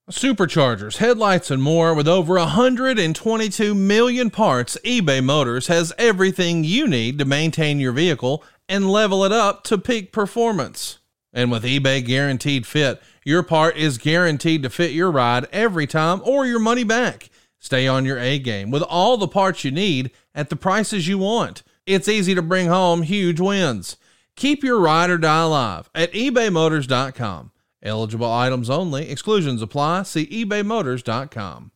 Superchargers, headlights, and more. With over 122 million parts, eBay Motors has everything you need to maintain your vehicle and level it up to peak performance. And with eBay Guaranteed Fit, your part is guaranteed to fit your ride every time or your money back. Stay on your A game with all the parts you need at the prices you want. It's easy to bring home huge wins. Keep your ride or die alive at ebaymotors.com. Eligible items only. Exclusions apply. See ebaymotors.com.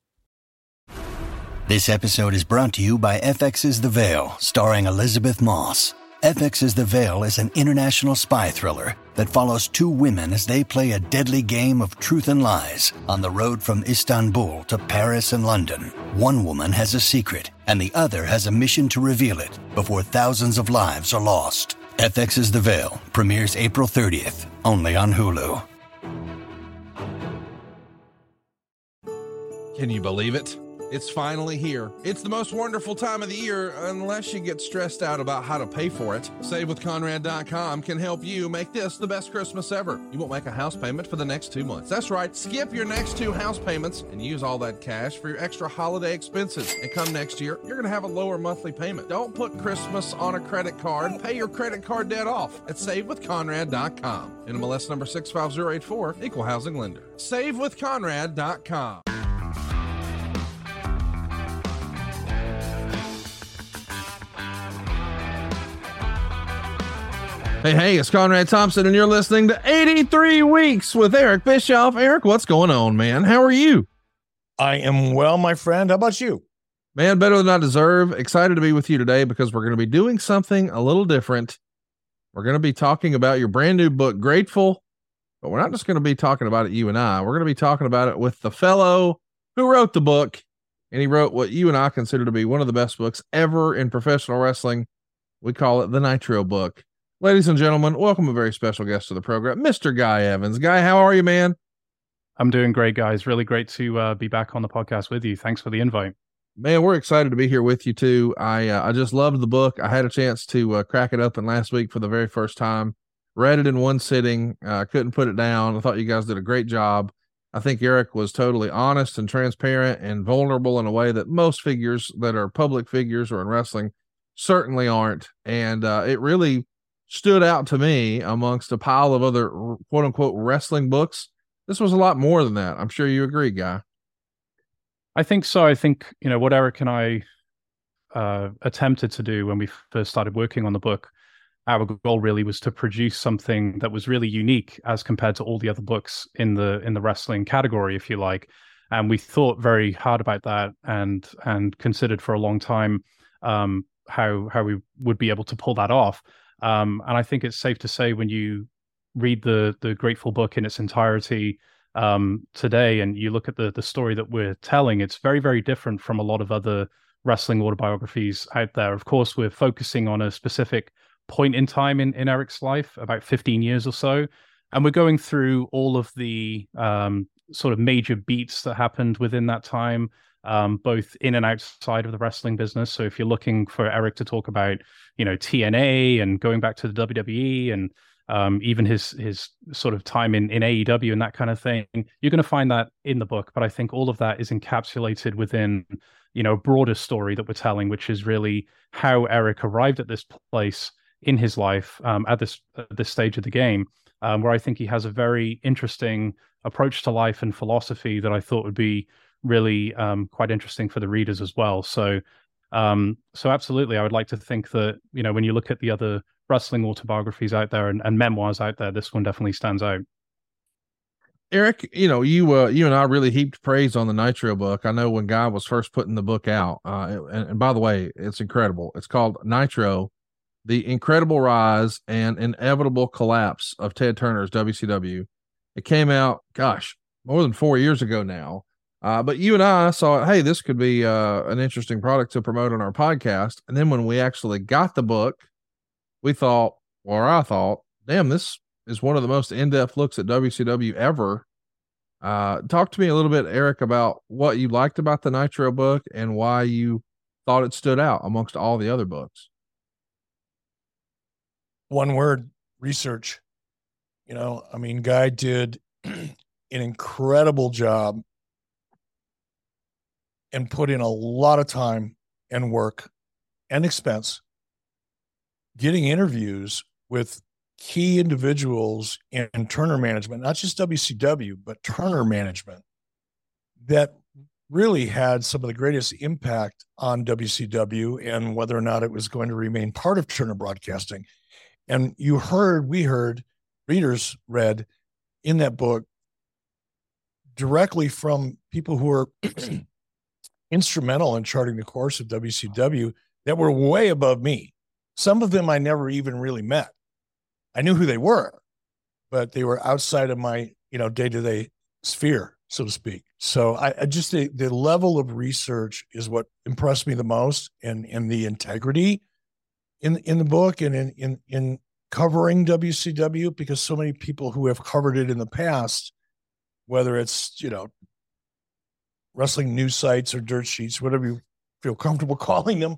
This episode is brought to you by FX's The Veil, starring Elizabeth Moss. FX's The Veil is an international spy thriller that follows two women as they play a deadly game of truth and lies on the road from Istanbul to Paris and London. One woman has a secret, and the other has a mission to reveal it before thousands of lives are lost. FX's The Veil premieres April 30th, only on Hulu. Can you believe it? It's finally here. It's the most wonderful time of the year, unless you get stressed out about how to pay for it. SaveWithConrad.com can help you make this the best Christmas ever. You won't make a house payment for the next 2 months. That's right. Skip your next 2 house payments and use all that cash for your extra holiday expenses. And come next year, you're going to have a lower monthly payment. Don't put Christmas on a credit card. Pay your credit card debt off at SaveWithConrad.com. NMLS number 65084, Equal Housing Lender. SaveWithConrad.com. Hey, it's Conrad Thompson, and you're listening to 83 Weeks with Eric Bischoff. Eric, what's going on, man? How are you? I am well, my friend. How about you? Man, better than I deserve. Excited to be with you today because we're going to be doing something a little different. We're going to be talking about your brand new book, Grateful, but we're not just going to be talking about it, you and I. We're going to be talking about it with the fellow who wrote the book, and he wrote what you and I consider to be one of the best books ever in professional wrestling. We call it the Nitro book. Ladies and gentlemen, welcome a very special guest to the program, Mr. Guy Evans. Guy, how are you, man? I'm doing great, guys. Really great to be back on the podcast with you. Thanks for the invite. Man, we're excited to be here with you, too. I just loved the book. I had a chance to crack it open last week for the very first time. Read it in one sitting. Couldn't put it down. I thought you guys did a great job. I think Eric was totally honest and transparent and vulnerable in a way that most figures that are public figures or in wrestling certainly aren't. And it really stood out to me amongst a pile of other quote unquote wrestling books. This was a lot more than that. I'm sure you agree, Guy. I think so. I think, what Eric and I attempted to do when we first started working on the book, our goal really was to produce something that was really unique as compared to all the other books in the wrestling category, if you like. And we thought very hard about that and considered for a long time how we would be able to pull that off. And I think it's safe to say when you read the Grateful book in its entirety today and you look at the story that we're telling, it's very, very different from a lot of other wrestling autobiographies out there. Of course, we're focusing on a specific point in time in Eric's life, about 15 years or so. And we're going through all of the sort of major beats that happened within that time, both in and outside of the wrestling business. So if you're looking for Eric to talk about, TNA and going back to the WWE and even his sort of time in AEW and that kind of thing, you're going to find that in the book. But I think all of that is encapsulated within, a broader story that we're telling, which is really how Eric arrived at this place in his life at this stage of the game, where I think he has a very interesting approach to life and philosophy that I thought would be really quite interesting for the readers as well. So absolutely, I would like to think that, when you look at the other wrestling autobiographies out there and memoirs out there, this one definitely stands out. Eric, you and I really heaped praise on the Nitro book. I know when Guy was first putting the book out, and by the way, it's incredible. It's called Nitro, The Incredible Rise and Inevitable Collapse of Ted Turner's WCW. It came out, more than 4 years ago now. But you and I saw, hey, this could be an interesting product to promote on our podcast. And then when we actually got the book, I thought, damn, this is one of the most in-depth looks at WCW ever. Talk to me a little bit, Eric, about what you liked about the Nitro book and why you thought it stood out amongst all the other books. One word: research. Guy did an incredible job and put in a lot of time and work and expense getting interviews with key individuals in Turner management, not just WCW, but Turner management, that really had some of the greatest impact on WCW and whether or not it was going to remain part of Turner Broadcasting. And we heard, readers read in that book directly from people who were instrumental in charting the course of WCW that were way above me. Some of them I never even really met. I knew who they were, but they were outside of my, day-to-day sphere, so to speak. So I just, the level of research is what impressed me the most, and the integrity in the book and in covering WCW, because so many people who have covered it in the past, whether it's, wrestling news sites or dirt sheets, whatever you feel comfortable calling them,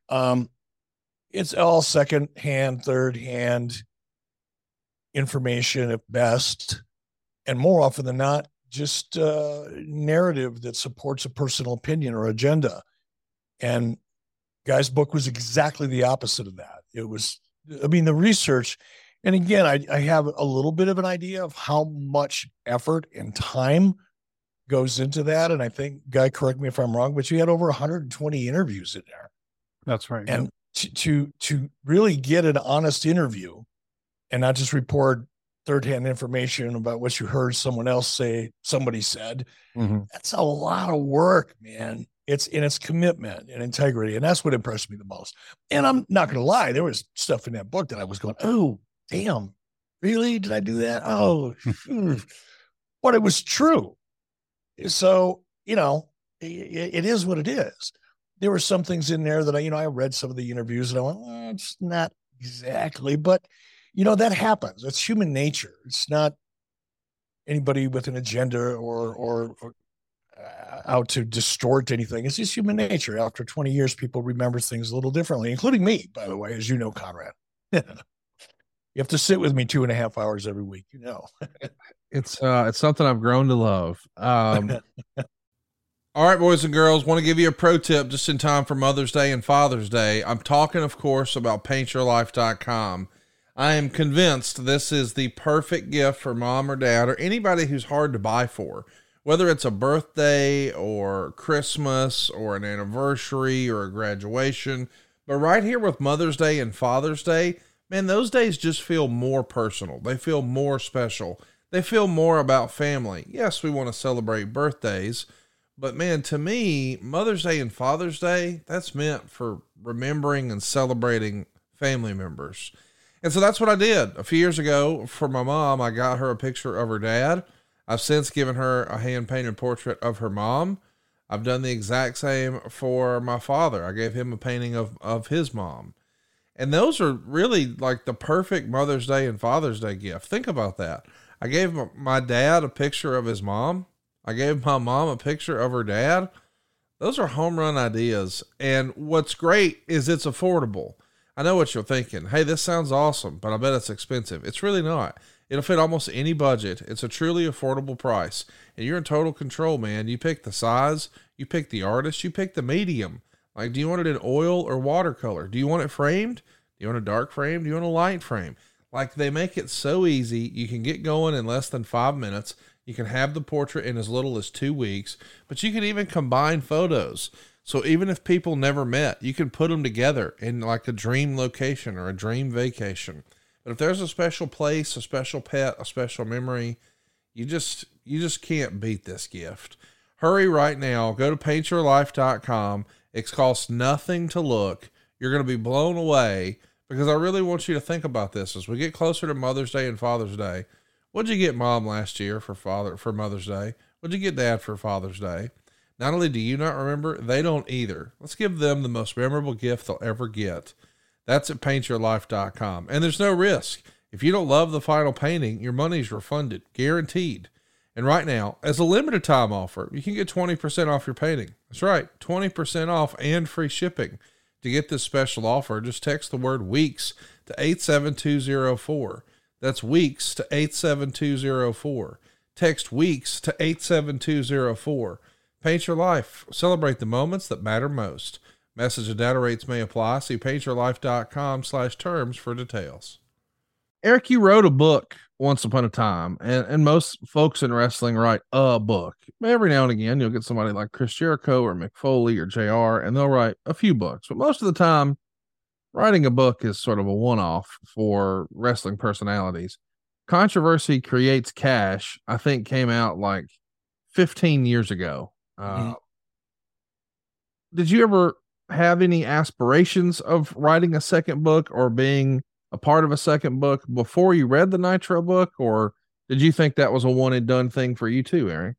it's all second-hand, third-hand information at best, and more often than not, just narrative that supports a personal opinion or agenda. And Guy's book was exactly the opposite of that. It was, the research, and again, I have a little bit of an idea of how much effort and time goes into that. And I think, Guy, correct me if I'm wrong, but you had over 120 interviews in there. That's right. And to really get an honest interview and not just report third-hand information about what you heard someone else say, somebody said, that's a lot of work, man. It's commitment and integrity. And that's what impressed me the most. And I'm not going to lie, there was stuff in that book that I was going, oh, damn, really? Did I do that? Oh, but it was true. So, it is what it is. There were some things in there that I read some of the interviews and I went, it's not exactly, but that happens. It's human nature. It's not anybody with an agenda or out to distort anything. It's just human nature. After 20 years, people remember things a little differently, including me, by the way, as you know, Conrad. You have to sit with me 2.5 hours every week. It's something I've grown to love. All right, boys and girls, want to give you a pro tip just in time for Mother's Day and Father's Day. I'm talking, of course, about paintyourlife.com. I am convinced this is the perfect gift for mom or dad or anybody who's hard to buy for, whether it's a birthday or Christmas or an anniversary or a graduation. But right here with Mother's Day and Father's Day, man, those days just feel more personal. They feel more special. They feel more about family. Yes, we want to celebrate birthdays, but man, to me, Mother's Day and Father's Day, that's meant for remembering and celebrating family members. And so that's what I did. A few years ago for my mom, I got her a picture of her dad. I've since given her a hand-painted portrait of her mom. I've done the exact same for my father. I gave him a painting of his mom. And those are really like the perfect Mother's Day and Father's Day gift. Think about that. I gave my dad a picture of his mom. I gave my mom a picture of her dad. Those are home run ideas. And what's great is it's affordable. I know what you're thinking. Hey, this sounds awesome, but I bet it's expensive. It's really not. It'll fit almost any budget. It's a truly affordable price. And you're in total control, man. You pick the size, you pick the artist, you pick the medium. Like, do you want it in oil or watercolor? Do you want it framed? Do you want a dark frame? Do you want a light frame? Like, they make it so easy. You can get going in less than 5 minutes. You can have the portrait in as little as 2 weeks, but you can even combine photos. So even if people never met, you can put them together in like a dream location or a dream vacation. But if there's a special place, a special pet, a special memory, you just can't beat this gift. Hurry right now. Go to paintyourlife.com. It costs nothing to look. You're going to be blown away, because I really want you to think about this as we get closer to Mother's Day and Father's Day. What'd you get Mom last year for Mother's Day? What'd you get Dad for Father's Day? Not only do you not remember, they don't either. Let's give them the most memorable gift they'll ever get. That's at paintyourlife.com. And there's no risk. If you don't love the final painting, your money's refunded, guaranteed. And right now, as a limited time offer, you can get 20% off your painting. That's right, 20% off and free shipping. To get this special offer, just text the word WEEKS to 87204. That's WEEKS to 87204. Text WEEKS to 87204. Paint Your Life. Celebrate the moments that matter most. Message and data rates may apply. See paintyourlife.com/terms for details. Eric, you wrote a book once upon a time, and most folks in wrestling write a book. Every now and again, you'll get somebody like Chris Jericho or Mick Foley or JR, and they'll write a few books. But most of the time, writing a book is sort of a one-off for wrestling personalities. Controversy Creates Cash, I think, came out like 15 years ago. Did you ever have any aspirations of writing a second book or being a part of a second book before you read the Nitro book, or did you think that was a one and done thing for you too, Eric?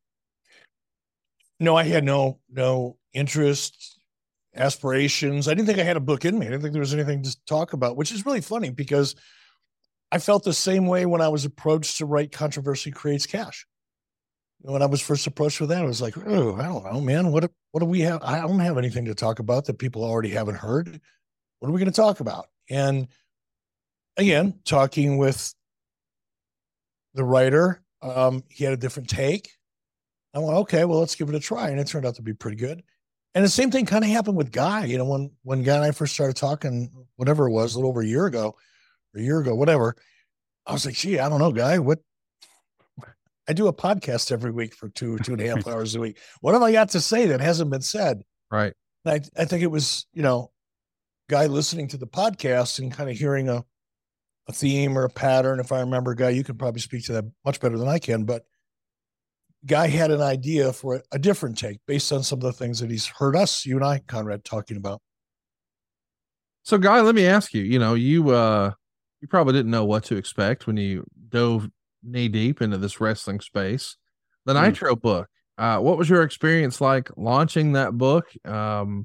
No, I had no interest, aspirations. I didn't think I had a book in me. I didn't think there was anything to talk about, which is really funny because I felt the same way when I was approached to write Controversy Creates Cash. When I was first approached with that, I was like, oh, I don't know, man. What do we have? I don't have anything to talk about that people already haven't heard. What are we going to talk about? And again, talking with the writer, he had a different take. I went, okay, well, let's give it a try. And it turned out to be pretty good. And the same thing kind of happened with Guy. When Guy and I first started talking, whatever it was, a little over a year ago, whatever, I was like, gee, I don't know, Guy, I do a podcast every week for 2.5 hours a week. What have I got to say that hasn't been said? Right. And I think it was, Guy listening to the podcast and kind of hearing a theme or a pattern. If I remember, Guy, you can probably speak to that much better than I can, but Guy had an idea for a different take based on some of the things that he's heard you and I, Conrad, talking about. So Guy, let me ask you, you probably didn't know what to expect when you dove knee deep into this wrestling space. The Nitro book, what was your experience like launching that book? How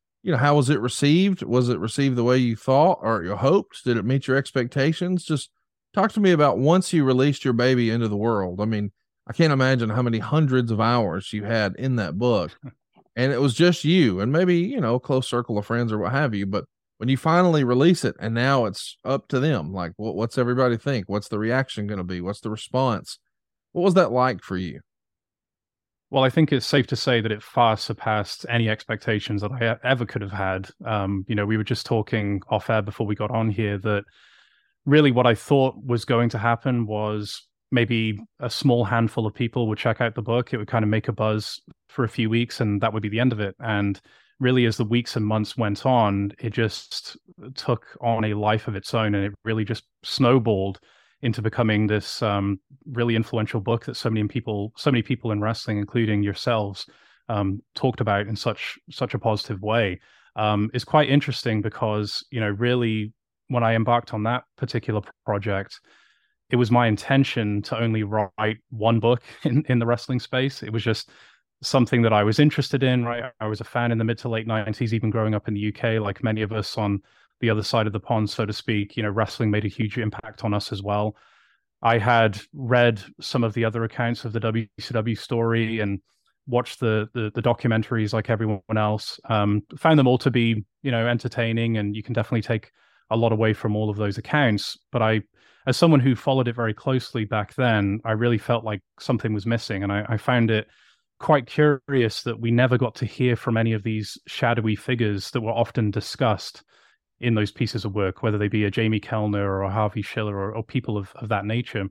was it received? Was it received the way you thought or you hoped? Did it meet your expectations? Just talk to me about once you released your baby into the world. I mean, I can't imagine how many hundreds of hours you had in that book, and it was just you and maybe, a close circle of friends or what have you. But when you finally release it and now it's up to them, like what's everybody think? What's the reaction going to be? What's the response? What was that like for you? Well, I think it's safe to say that it far surpassed any expectations that I ever could have had. We were just talking off air before we got on here that really what I thought was going to happen was maybe a small handful of people would check out the book. It would kind of make a buzz for a few weeks and that would be the end of it. And really, as the weeks and months went on, it just took on a life of its own and it really just snowballed into becoming this really influential book that so many people in wrestling, including yourselves, talked about in such a positive way. It's quite interesting because, really, when I embarked on that particular project, it was my intention to only write one book in the wrestling space. It was just something that I was interested in, right? I was a fan in the mid to late 90s, even growing up in the UK, like many of us on the other side of the pond, so to speak. Wrestling made a huge impact on us as well. I had read some of the other accounts of the WCW story and watched the documentaries like everyone else. Found them all to be, entertaining, and you can definitely take a lot away from all of those accounts. But as someone who followed it very closely back then, I really felt like something was missing. And I found it quite curious that we never got to hear from any of these shadowy figures that were often discussed in those pieces of work, whether they be a Jamie Kellner or a Harvey Schiller or people of that nature.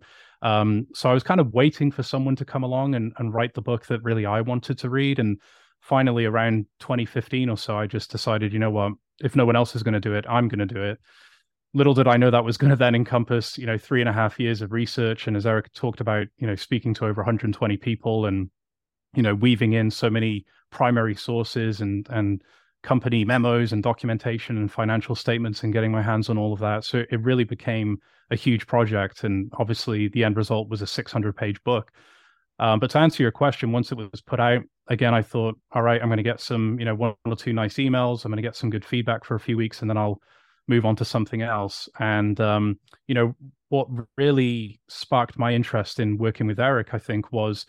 So I was kind of waiting for someone to come along and write the book that really I wanted to read. And finally, around 2015 or so, I just decided, you know what, if no one else is going to do it, I'm going to do it. Little did I know that was going to then encompass, 3.5 years of research. And as Eric talked about, speaking to over 120 people and, weaving in so many primary sources and company memos and documentation and financial statements and getting my hands on all of that. So it really became a huge project. And obviously the end result was a 600-page book. But to answer your question, once it was put out, again, I thought, all right, I'm going to get some, one or two nice emails. I'm going to get some good feedback for a few weeks, and then I'll move on to something else. And, what really sparked my interest in working with Eric, I think, was,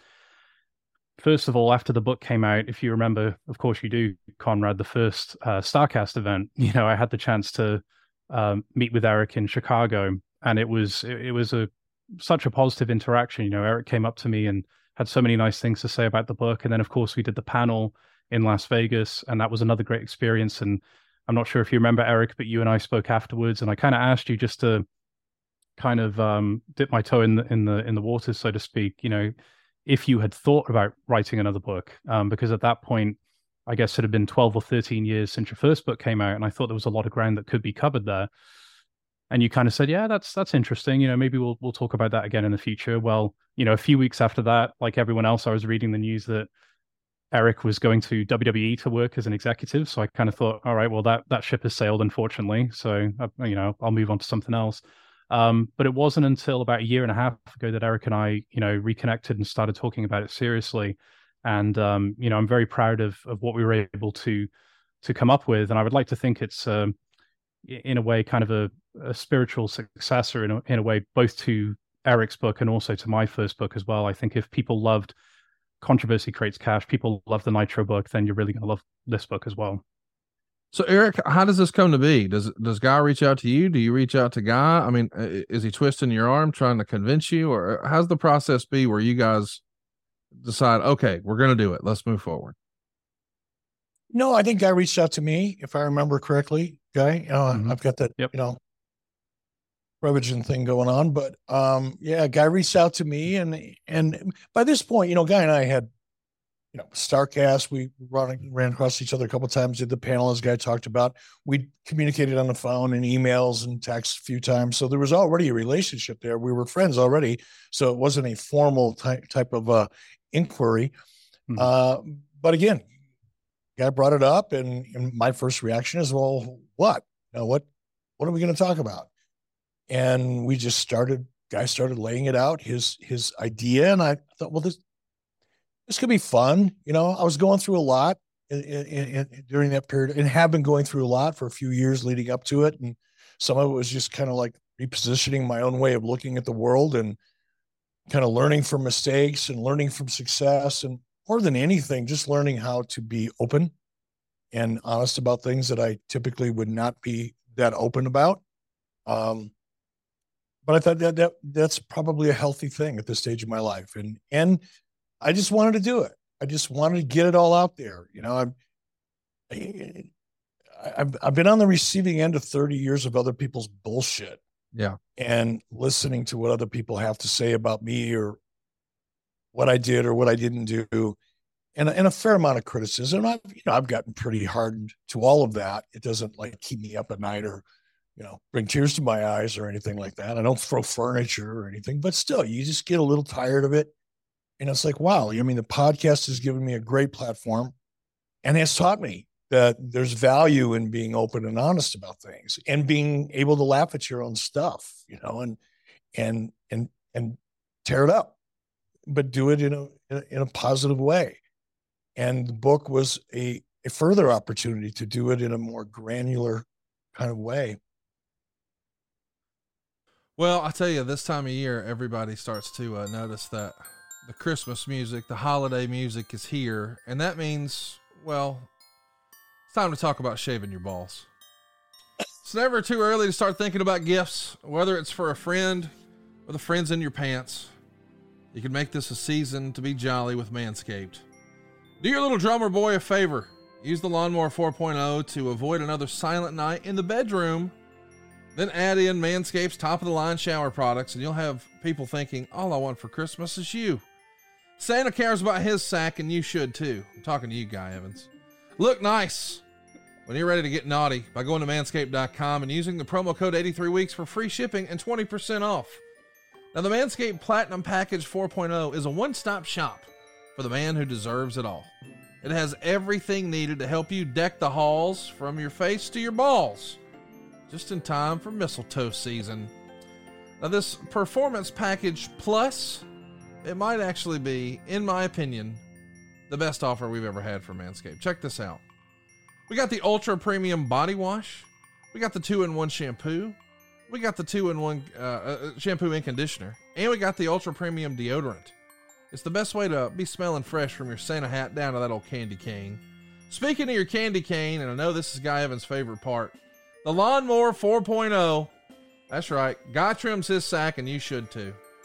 first of all, after the book came out, if you remember, of course you do, Conrad, the first StarCast event, I had the chance to meet with Eric in Chicago, and it was a such a positive interaction. You know, Eric came up to me and had so many nice things to say about the book. And then, of course, we did the panel in Las Vegas, and that was another great experience. And I'm not sure if you remember, Eric, but you and I spoke afterwards, and I kind of asked you just to kind of dip my toe in the water, so to speak. You know, if you had thought about writing another book, because at that point, I guess it had been 12 or 13 years since your first book came out, and I thought there was a lot of ground that could be covered there. And you kind of said, yeah, that's interesting. You know, maybe we'll talk about that again in the future. Well, you know, a few weeks after that, like everyone else, I was reading the news that Eric was going to WWE to work as an executive. So I kind of thought, all right, well, that ship has sailed, unfortunately. So, you know, I'll move on to something else. But it wasn't until about a year and a half ago that Eric and I, you know, reconnected and started talking about it seriously. And, you know, I'm very proud of what we were able to come up with. And I would like to think it's, in a way, kind of a spiritual successor in a way, both to Eric's book and also to my first book as well. I think if people loved Controversy Creates Cash, people love the Nitro book, then you're really going to love this book as well. So Eric, how does this come to be? Does Guy reach out to you? Do you reach out to Guy? I mean, is he twisting your arm trying to convince you, or how's the process be where you guys decide, okay, we're going to do it, let's move forward? No, I think Guy reached out to me, if I remember correctly. Guy, I've got that, you know, religion thing going on, but yeah, Guy reached out to me, and by this point, you know, Guy and I had, you know, Starcast, we ran across each other a couple of times, did the panel as Guy talked about. We communicated on the phone and emails and texts a few times, so there was already a relationship there. We were friends already, so it wasn't a formal type of inquiry. But again, Guy brought it up, and my first reaction is, well, what? You know, what are we going to talk about? And we just Guy started laying it out, his idea. And I thought, well, this could be fun. You know, I was going through a lot during that period, and have been going through a lot for a few years leading up to it. And some of it was just kind of like repositioning my own way of looking at the world and kind of learning from mistakes and learning from success. And more than anything, just learning how to be open and honest about things that I typically would not be that open about. But I thought that's probably a healthy thing at this stage of my life. And I just wanted to do it. I just wanted to get it all out there. You know, I've been on the receiving end of 30 years of other people's bullshit. Yeah. And listening to what other people have to say about me or what I did or what I didn't do, and a fair amount of criticism. I've gotten pretty hardened to all of that. It doesn't like keep me up at night or, you know, bring tears to my eyes or anything like that. I don't throw furniture or anything, but still, you just get a little tired of it. And it's like, wow, I mean, the podcast has given me a great platform and has taught me that there's value in being open and honest about things and being able to laugh at your own stuff, you know, and tear it up, but do it in a positive way. And the book was a further opportunity to do it in a more granular kind of way. Well, I tell you, this time of year, everybody starts to notice that the Christmas music, the holiday music is here. And that means, well, it's time to talk about shaving your balls. It's never too early to start thinking about gifts, whether it's for a friend or the friends in your pants. You can make this a season to be jolly with Manscaped. Do your little drummer boy a favor. Use the Lawnmower 4.0 to avoid another silent night in the bedroom. Then add in Manscaped's top-of-the-line shower products, and you'll have people thinking, all I want for Christmas is you. Santa cares about his sack, and you should too. I'm talking to you, Guy Evans. Look nice when you're ready to get naughty by going to manscaped.com and using the promo code 83weeks for free shipping and 20% off. Now, the Manscaped Platinum Package 4.0 is a one-stop shop for the man who deserves it all. It has everything needed to help you deck the halls from your face to your balls, just in time for mistletoe season. Now, this Performance Package Plus, it might actually be, in my opinion, the best offer we've ever had for Manscaped. Check this out. We got the Ultra Premium Body Wash. We got the 2-in-1 shampoo. We got the 2-in-1 shampoo and conditioner. And we got the Ultra Premium Deodorant. It's the best way to be smelling fresh from your Santa hat down to that old candy cane. Speaking of your candy cane, and I know this is Guy Evans' favorite part, the Lawnmower 4.0. That's right. Guy trims his sack, and you should too.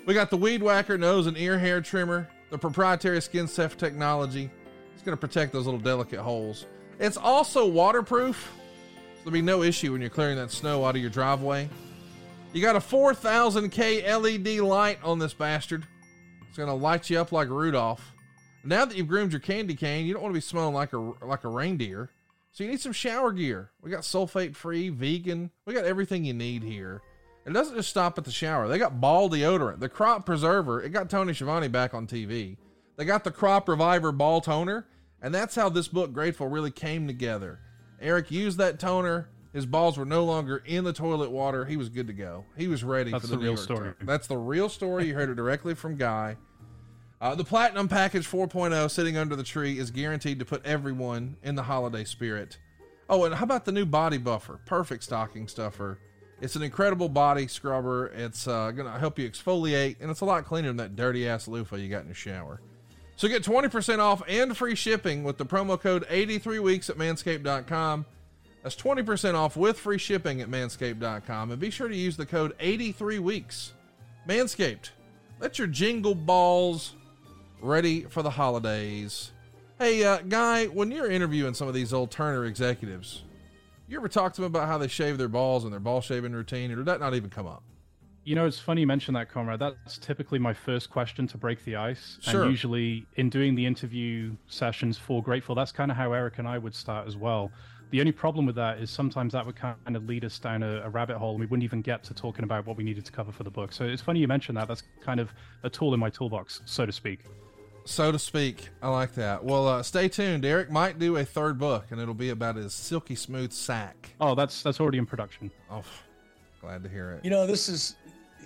We got the Weed Whacker nose and ear hair trimmer, the proprietary Skin Safe technology. It's going to protect those little delicate holes. It's also waterproof, so there'll be no issue when you're clearing that snow out of your driveway. You got a 4000K LED light on this bastard. It's going to light you up like Rudolph. Now that you've groomed your candy cane, you don't want to be smelling like a reindeer. So you need some shower gear. We got sulfate-free, vegan. We got everything you need here. It doesn't just stop at the shower. They got ball deodorant, the crop preserver. It got Tony Schiavone back on TV. They got the crop reviver ball toner. And that's how this book, Grateful, really came together. Eric used that toner. His balls were no longer in the toilet water. He was good to go. He was ready for the real story. That's the real story. You heard it directly from Guy. The Platinum Package 4.0 sitting under the tree is guaranteed to put everyone in the holiday spirit. Oh, and how about the new Body Buffer? Perfect stocking stuffer. It's an incredible body scrubber. It's going to help you exfoliate, and it's a lot cleaner than that dirty-ass loofah you got in your shower. So get 20% off and free shipping with the promo code 83weeks at manscaped.com. That's 20% off with free shipping at manscaped.com. And be sure to use the code 83weeks. Manscaped, let your jingle balls ready for the holidays. Hey, Guy, when you're interviewing some of these old Turner executives, you ever talk to them about how they shave their balls and their ball shaving routine, or did that not even come up? You know, it's funny you mention that, Conrad. That's typically my first question to break the ice. Sure. And usually in doing the interview sessions for Grateful, that's kind of how Eric and I would start as well. The only problem with that is sometimes that would kind of lead us down a rabbit hole and we wouldn't even get to talking about what we needed to cover for the book. So it's funny you mentioned that. That's kind of a tool in my toolbox, so to speak. So to speak. I like that. Well, stay tuned. Eric might do a third book, and it'll be about his silky smooth sack. Oh, that's already in production. Oh, glad to hear it. You know, this is,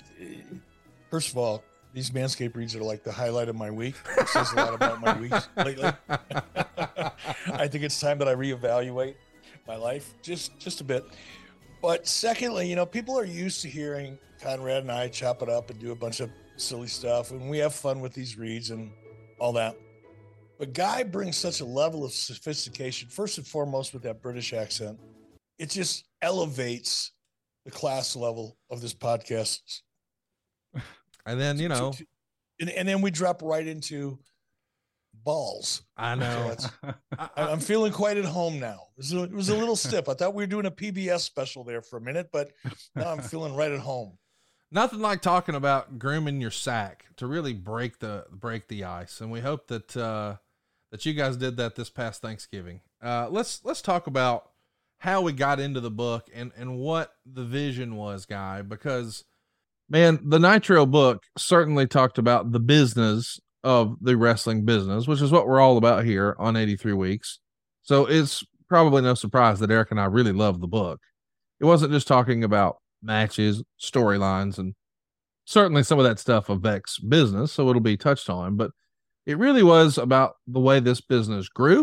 first of all, these Manscaped reads are like the highlight of my week. It says a lot about my weeks lately. I think it's time that I reevaluate my life just a bit. But secondly, you know, people are used to hearing Conrad and I chop it up and do a bunch of silly stuff, and we have fun with these reads and all that. But Guy brings such a level of sophistication, first and foremost with that British accent. It just elevates the class level of this podcast. And then, you know, and then we drop right into balls. I know. So I'm feeling quite at home now. It was a little stiff. I thought we were doing a PBS special there for a minute, but now I'm feeling right at home. Nothing like talking about grooming your sack to really break the ice. And we hope that, that you guys did that this past Thanksgiving. Let's talk about how we got into the book and what the vision was, Guy, because man, the Nitro book certainly talked about the business of the wrestling business, which is what we're all about here on 83 Weeks. So it's probably no surprise that Eric and I really love the book. It wasn't just talking about matches, storylines, and certainly some of that stuff affects business, so it'll be touched on, but it really was about the way this business grew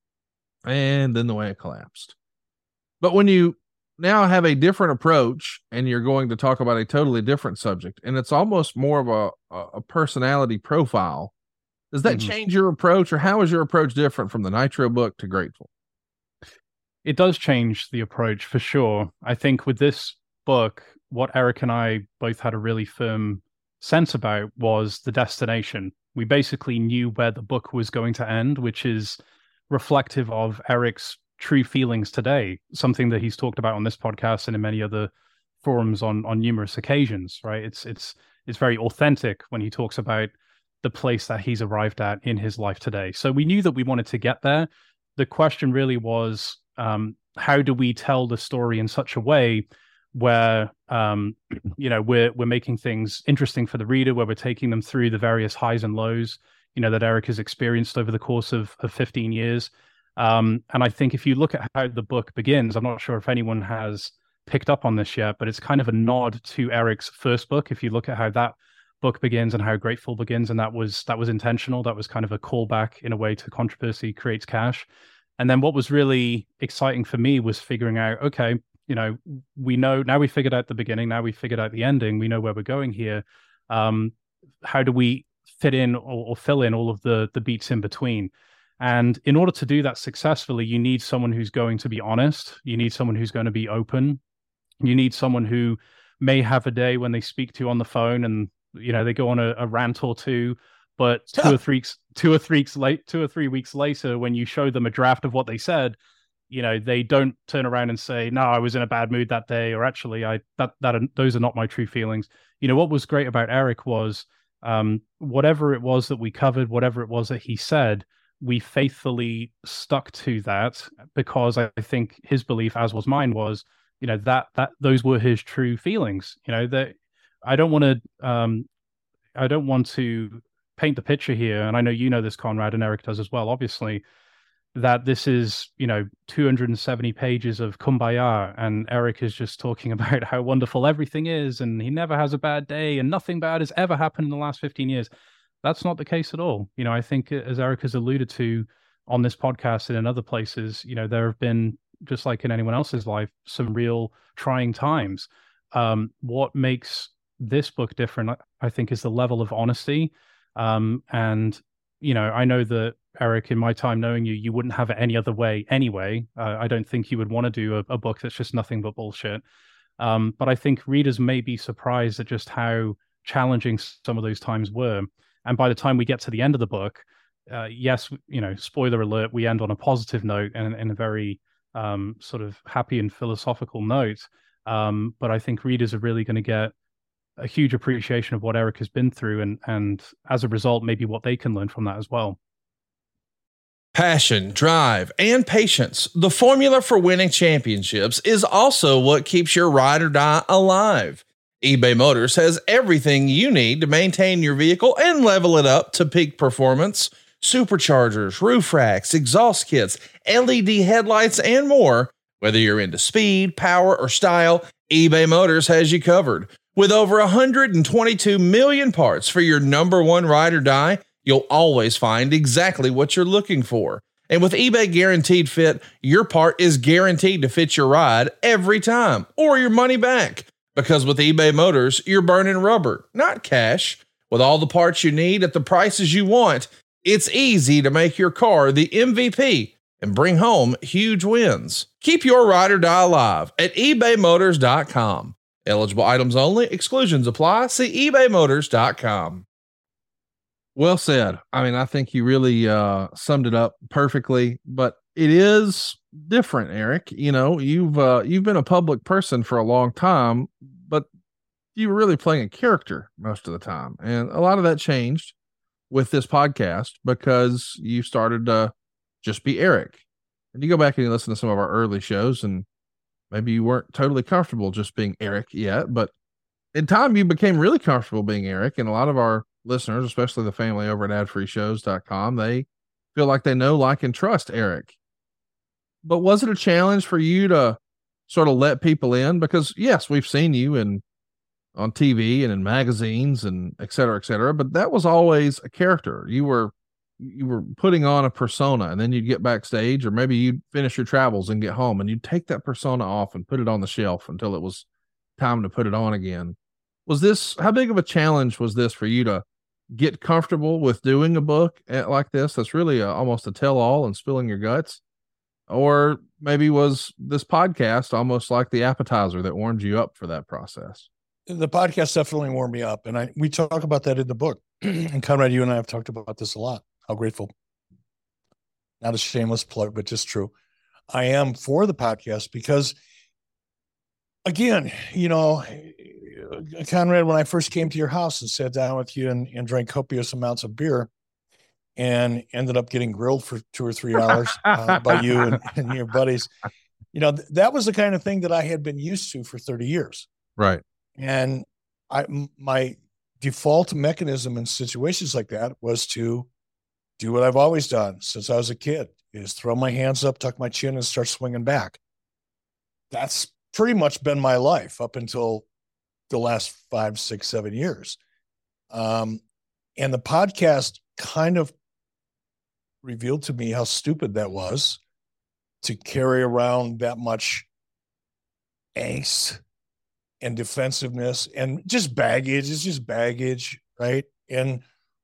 and then the way it collapsed. But when you now have a different approach and you're going to talk about a totally different subject, and it's almost more of a personality profile, does that change your approach, or how is your approach different from the Nitro book to Grateful? It does change the approach for sure. I think with this book, what Eric and I both had a really firm sense about was the destination. We basically knew where the book was going to end, which is reflective of Eric's true feelings today, something that he's talked about on this podcast and in many other forums on numerous occasions, right? It's very authentic when he talks about the place that he's arrived at in his life today. So we knew that we wanted to get there. The question really was, how do we tell the story in such a way where you know, we're making things interesting for the reader, where we're taking them through the various highs and lows, you know, that Eric has experienced over the course of 15 years. And I think if you look at how the book begins, I'm not sure if anyone has picked up on this yet, but it's kind of a nod to Eric's first book. If you look at how that book begins and how Grateful begins, and that was intentional. That was kind of a callback in a way to Controversy Creates Cash. And then what was really exciting for me was figuring out, okay, you know, we know now, we figured out the beginning, now we figured out the ending, we know where we're going here. How do we fit in or fill in all of the beats in between? And in order to do that successfully, you need someone who's going to be honest. You need someone who's going to be open. You need someone who may have a day when they speak to you on the phone and They go on a rant or two, but 2 or 3 weeks later, when you show them a draft of what they said, they don't turn around and say, no, I was in a bad mood that day, or actually those are not my true feelings. What was great about Eric was, whatever it was that we covered, whatever it was that he said, we faithfully stuck to that, because I think his belief, as was mine, was, that those were his true feelings. That I don't want to paint the picture here, and I know this, Conrad, and Eric does as well, obviously, that this is 270 pages of kumbaya, and Eric is just talking about how wonderful everything is, and he never has a bad day, and nothing bad has ever happened in the last 15 years. That's not the case at all. I think, as Eric has alluded to on this podcast and in other places, there have been, just like in anyone else's life, some real trying times. What makes this book different, I think, is the level of honesty. And, I know that, Eric, in my time knowing you, you wouldn't have it any other way anyway. I don't think you would want to do a book that's just nothing but bullshit. But I think readers may be surprised at just how challenging some of those times were. And by the time we get to the end of the book, yes, spoiler alert, we end on a positive note and in a very sort of happy and philosophical note. But I think readers are really going to get a huge appreciation of what Eric has been through, and as a result, maybe what they can learn from that as well. Passion, drive, and patience, the formula for winning championships, is also what keeps your ride or die alive. eBay Motors has everything you need to maintain your vehicle and level it up to peak performance. Superchargers, roof racks, exhaust kits, LED headlights, and more. Whether you're into speed, power, or style, eBay Motors has you covered. With over 122 million parts for your number one ride or die, you'll always find exactly what you're looking for. And with eBay Guaranteed Fit, your part is guaranteed to fit your ride every time, or your money back. Because with eBay Motors, you're burning rubber, not cash. With all the parts you need at the prices you want, it's easy to make your car the MVP and bring home huge wins. Keep your ride or die alive at ebaymotors.com. Eligible items only. Exclusions apply. See ebaymotors.com. Well said. I mean, I think you really summed it up perfectly, but it is different, Eric. You've been a public person for a long time, but you were really playing a character most of the time. And a lot of that changed with this podcast because you started to just be Eric. And you go back and you listen to some of our early shows, and maybe you weren't totally comfortable just being Eric yet, but in time you became really comfortable being Eric. And a lot of our listeners, especially the family over at adfreeshows.com, they feel like they know, like, and trust Eric. But was it a challenge for you to sort of let people in? Because yes, we've seen you on TV and in magazines and et cetera, but that was always a character. You were putting on a persona, and then you'd get backstage, or maybe you'd finish your travels and get home, and you'd take that persona off and put it on the shelf until it was time to put it on again. How big of a challenge was this for you to get comfortable with doing a book like this? That's really almost a tell-all and spilling your guts. Or maybe was this podcast almost like the appetizer that warmed you up for that process? The podcast definitely warmed me up. And we talk about that in the book. And Conrad, you and I have talked about this a lot. How grateful. Not a shameless plug, but just true. I am for the podcast because, again, Conrad, when I first came to your house and sat down with you and drank copious amounts of beer and ended up getting grilled for 2 or 3 hours by you and your buddies, that was the kind of thing that I had been used to for 30 years. Right. And my default mechanism in situations like that was to do what I've always done since I was a kid, is throw my hands up, tuck my chin, and start swinging back. That's pretty much been my life up until the last 5, 6, 7 years. And the podcast kind of revealed to me how stupid that was, to carry around that much angst and defensiveness and just baggage. It's just baggage, right? And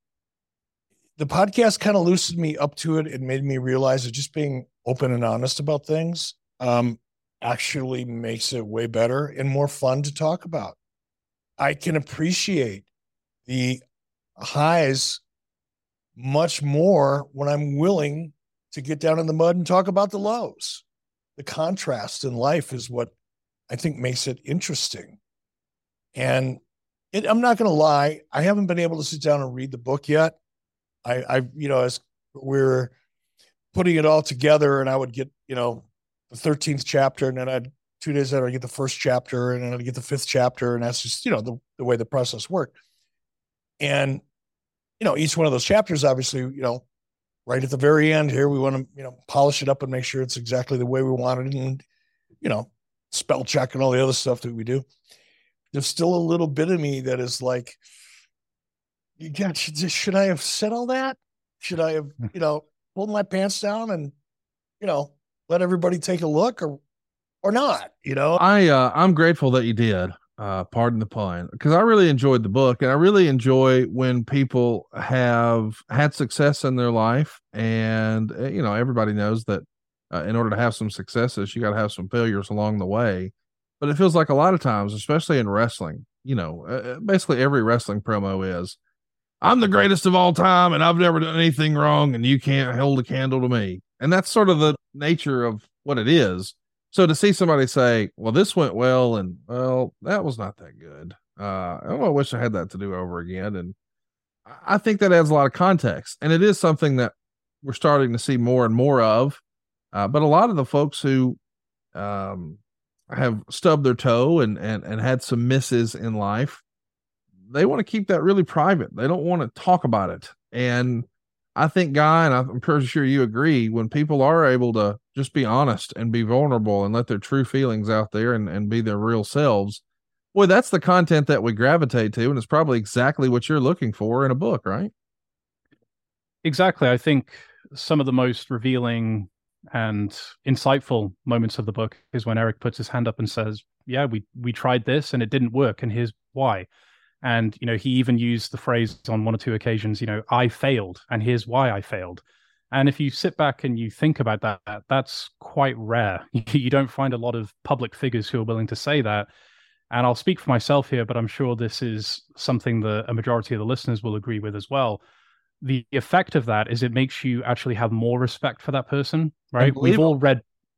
the podcast kind of loosened me up to it and made me realize that just being open and honest about things actually makes it way better and more fun to talk about. I can appreciate the highs much more when I'm willing to get down in the mud and talk about the lows. The contrast in life is what I think makes it interesting. And I'm not going to lie, I haven't been able to sit down and read the book yet. As we're putting it all together, and I would get, the 13th chapter, and then 2 days later, I get the first chapter, and then I get the 5th chapter, and that's just, the way the process worked. And, each one of those chapters, obviously, right at the very end here, we want to, polish it up and make sure it's exactly the way we want it, and, spell check and all the other stuff that we do. There's still a little bit of me that is like, should I have said all that? Should I have, pulled my pants down and, let everybody take a look or not, I'm grateful that you did, pardon the pun, because I really enjoyed the book, and I really enjoy when people have had success in their life. And, everybody knows that in order to have some successes, you got to have some failures along the way. But it feels like a lot of times, especially in wrestling, basically every wrestling promo is, I'm the greatest of all time and I've never done anything wrong and you can't hold a candle to me. And that's sort of the nature of what it is. So to see somebody say, well, this went well, and well, that was not that good. I wish I had that to do over again. And I think that adds a lot of context, and it is something that we're starting to see more and more of. But a lot of the folks who have stubbed their toe and had some misses in life, they want to keep that really private. They don't want to talk about it. And I think, Guy, and I'm pretty sure you agree, when people are able to just be honest and be vulnerable and let their true feelings out there and be their real selves, boy, that's the content that we gravitate to. And it's probably exactly what you're looking for in a book, right? Exactly. I think some of the most revealing and insightful moments of the book is when Eric puts his hand up and says, yeah, we tried this and it didn't work, and here's why. And, he even used the phrase on 1 or 2 occasions, I failed, and here's why I failed. And if you sit back and you think about that, that's quite rare. You don't find a lot of public figures who are willing to say that. And I'll speak for myself here, but I'm sure this is something that a majority of the listeners will agree with as well. The effect of that is it makes you actually have more respect for that person, right? We've all read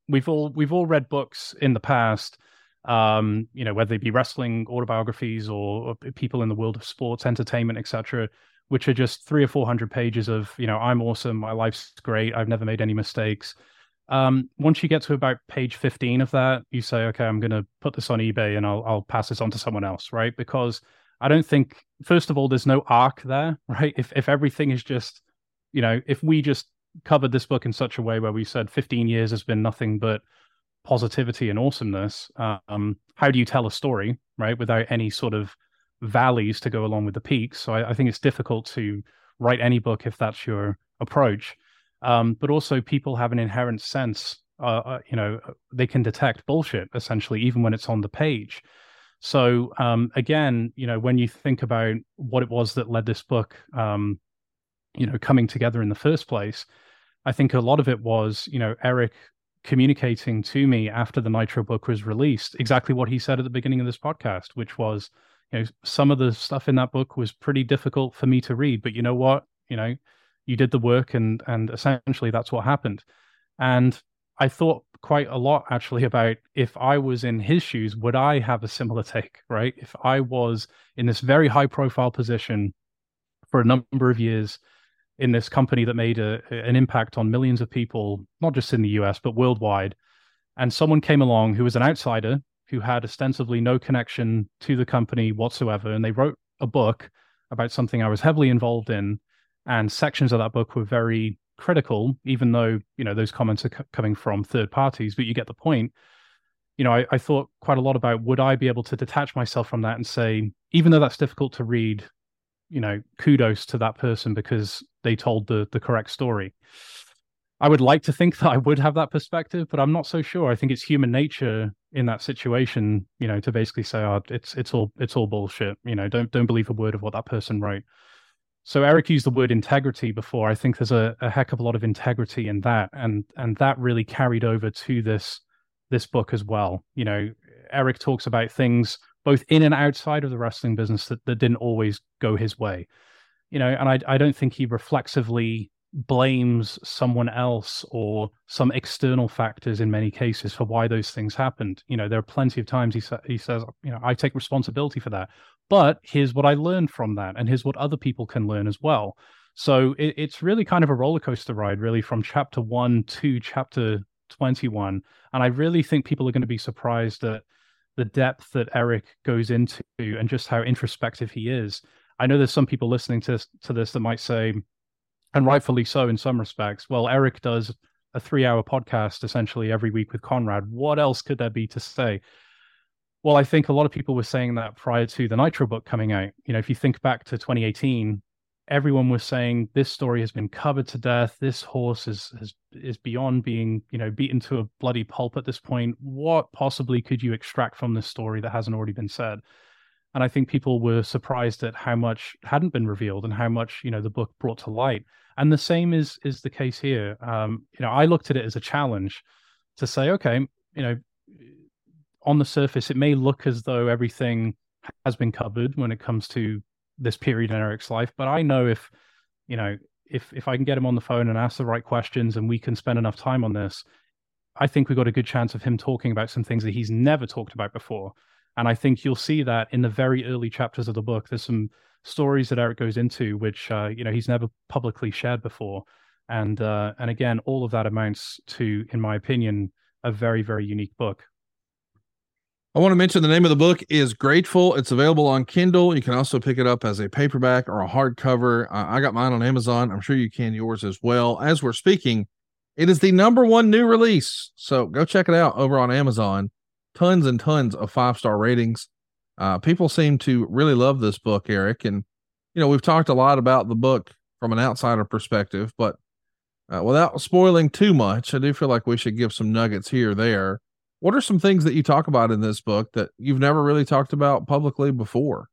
books in the past, whether they be wrestling autobiographies or people in the world of sports, entertainment, etc., which are just 300 or 400 pages of, I'm awesome, my life's great, I've never made any mistakes. Once you get to about page 15 of that, you say, okay, I'm going to put this on eBay and I'll pass this on to someone else, right? Because I don't think, first of all, there's no arc there, right? If everything is just, if we just covered this book in such a way where we said 15 years has been nothing but positivity and awesomeness, how do you tell a story, right, without any sort of valleys to go along with the peaks? So I think it's difficult to write any book if that's your approach. But also people have an inherent sense, they can detect bullshit, essentially, even when it's on the page. So again, when you think about what it was that led this book, coming together in the first place, I think a lot of it was, Eric communicating to me after the Nitro book was released exactly what he said at the beginning of this podcast, which was, some of the stuff in that book was pretty difficult for me to read, but you know what, you did the work, and essentially that's what happened. And I thought quite a lot actually about, if I was in his shoes, would I have a similar take, right? If I was in this very high profile position for a number of years in this company that made an impact on millions of people, not just in the US, but worldwide, and someone came along who was an outsider, who had ostensibly no connection to the company whatsoever, and they wrote a book about something I was heavily involved in, and sections of that book were very critical, even though, those comments are coming from third parties, but you get the point. I thought quite a lot about, would I be able to detach myself from that and say, even though that's difficult to read, kudos to that person because they told the correct story. I would like to think that I would have that perspective, but I'm not so sure. I think it's human nature in that situation, to basically say, oh, it's all bullshit. Don't believe a word of what that person wrote. So Eric used the word integrity before. I think there's a heck of a lot of integrity in that, and that really carried over to this book as well. Eric talks about things both in and outside of the wrestling business that didn't always go his way. And I don't think he reflexively blames someone else or some external factors in many cases for why those things happened. There are plenty of times he says, I take responsibility for that, but here's what I learned from that, and here's what other people can learn as well. So it's really kind of a roller coaster ride, really, from chapter 1 to chapter 21. And I really think people are going to be surprised at the depth that Eric goes into and just how introspective he is. I know there's some people listening to this that might say, and rightfully so in some respects, well, Eric does a 3-hour podcast essentially every week with Conrad. What else could there be to say? Well, I think a lot of people were saying that prior to the Nitro book coming out. If you think back to 2018, everyone was saying this story has been covered to death. This horse is beyond being, beaten to a bloody pulp at this point. What possibly could you extract from this story that hasn't already been said? And I think people were surprised at how much hadn't been revealed and how much, the book brought to light. And the same is the case here. I looked at it as a challenge to say, okay, on the surface, it may look as though everything has been covered when it comes to this period in Eric's life. But I know if I can get him on the phone and ask the right questions and we can spend enough time on this, I think we've got a good chance of him talking about some things that he's never talked about before. And I think you'll see that in the very early chapters of the book. There's some stories that Eric goes into, which, he's never publicly shared before. And again, all of that amounts to, in my opinion, a very, very unique book. I want to mention the name of the book is Grateful. It's available on Kindle. You can also pick it up as a paperback or a hardcover. I got mine on Amazon. I'm sure you can yours as well. As we're speaking, it is the #1 new release. So go check it out over on Amazon. Tons and tons of 5-star ratings. People seem to really love this book, Eric. And, we've talked a lot about the book from an outsider perspective, but without spoiling too much, I do feel like we should give some nuggets here or there. What are some things that you talk about in this book that you've never really talked about publicly before?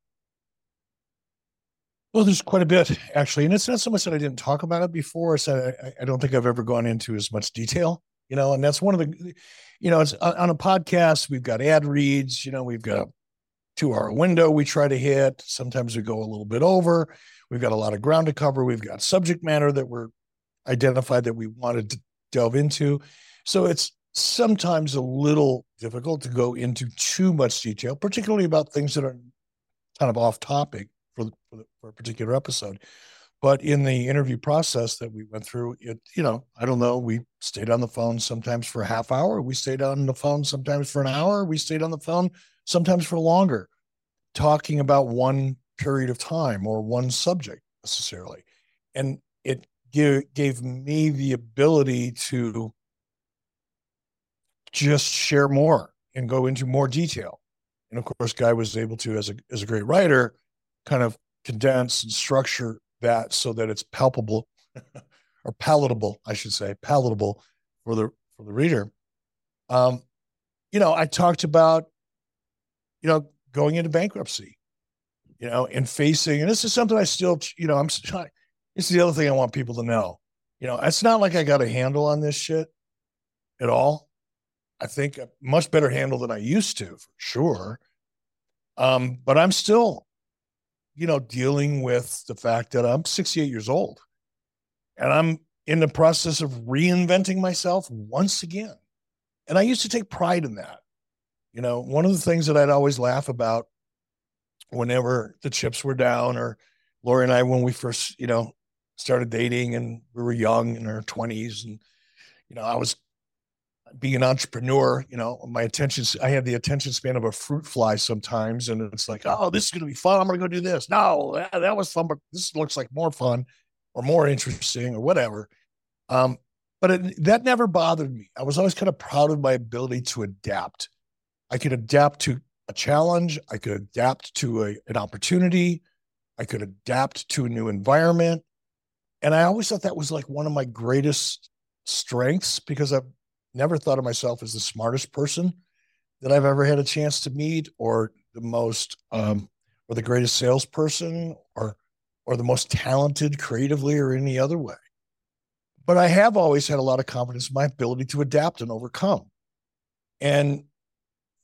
Well, there's quite a bit, actually. And it's not so much that I didn't talk about it before. So I don't think I've ever gone into as much detail, and that's one of the, it's on a podcast, we've got ad reads, we've got a 2-hour window we try to hit. Sometimes we go a little bit over. We've got a lot of ground to cover. We've got subject matter that we're identified that we wanted to delve into. So it's sometimes a little difficult to go into too much detail, particularly about things that are kind of off topic for a particular episode. But in the interview process that we went through, I don't know, we stayed on the phone sometimes for a half hour. We stayed on the phone sometimes for an hour. We stayed on the phone sometimes for longer, talking about one period of time or one subject necessarily. And it gave me the ability to just share more and go into more detail. And of course, Guy was able to, as a great writer, kind of condense and structure that so that it's palpable or palatable, I should say, palatable for the reader. I talked about, going into bankruptcy, and facing, and this is something I still, I'm trying. This is the other thing I want people to know. It's not like I got a handle on this shit at all. I think a much better handle than I used to, for sure. But I'm still, dealing with the fact that I'm 68 years old and I'm in the process of reinventing myself once again. And I used to take pride in that. One of the things that I'd always laugh about whenever the chips were down, or Lori and I, when we first, started dating and we were young in our 20s, and, I was being an entrepreneur, I had the attention span of a fruit fly sometimes. And it's like, oh, this is going to be fun. I'm going to go do this. No, that was fun, but this looks like more fun or more interesting or whatever. But that never bothered me. I was always kind of proud of my ability to adapt. I could adapt to a challenge. I could adapt to an opportunity. I could adapt to a new environment. And I always thought that was like one of my greatest strengths, because I've never thought of myself as the smartest person that I've ever had a chance to meet, or the most, or the greatest salesperson, or the most talented creatively or any other way. But I have always had a lot of confidence in my ability to adapt and overcome. And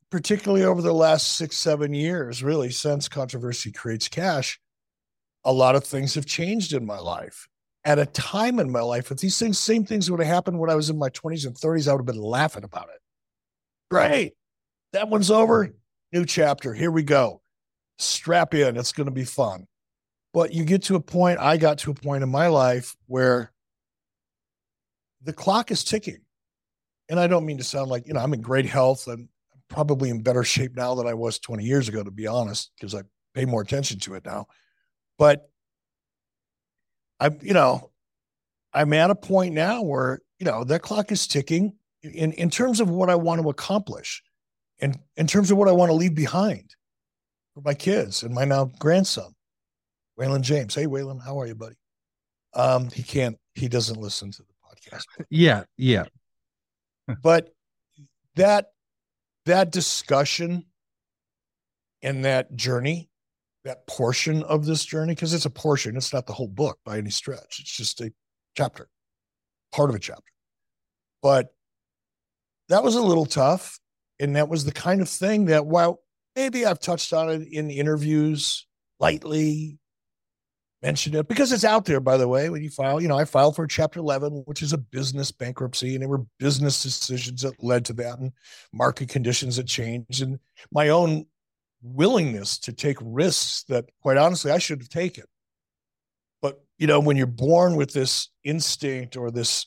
particularly over the last 6-7 years, really, since Controversy Creates Cash, a lot of things have changed in my life. At a time in my life, if these same things would have happened when I was in my 20s and 30s, I would have been laughing about it. Great. That one's over. New chapter. Here we go. Strap in. It's going to be fun. But you get to a point, I got to a point in my life where the clock is ticking. And I don't mean to sound like, I'm in great health and I'm probably in better shape now than I was 20 years ago, to be honest, because I pay more attention to it now. But I'm at a point now where, that clock is ticking in terms of what I want to accomplish and in terms of what I want to leave behind for my kids and my now grandson, Waylon James. Hey, Waylon, how are you, buddy? He doesn't listen to the podcast. Yeah. But that discussion and that journey, that portion of this journey, because it's a portion, it's not the whole book by any stretch. It's just a chapter, part of a chapter. But that was a little tough. And that was the kind of thing that, while maybe I've touched on it in interviews lightly, mentioned it because it's out there, by the way, when you file, I filed for Chapter 11, which is a business bankruptcy, and there were business decisions that led to that and market conditions that changed, and my own willingness to take risks that, quite honestly, I should have taken. But, when you're born with this instinct or this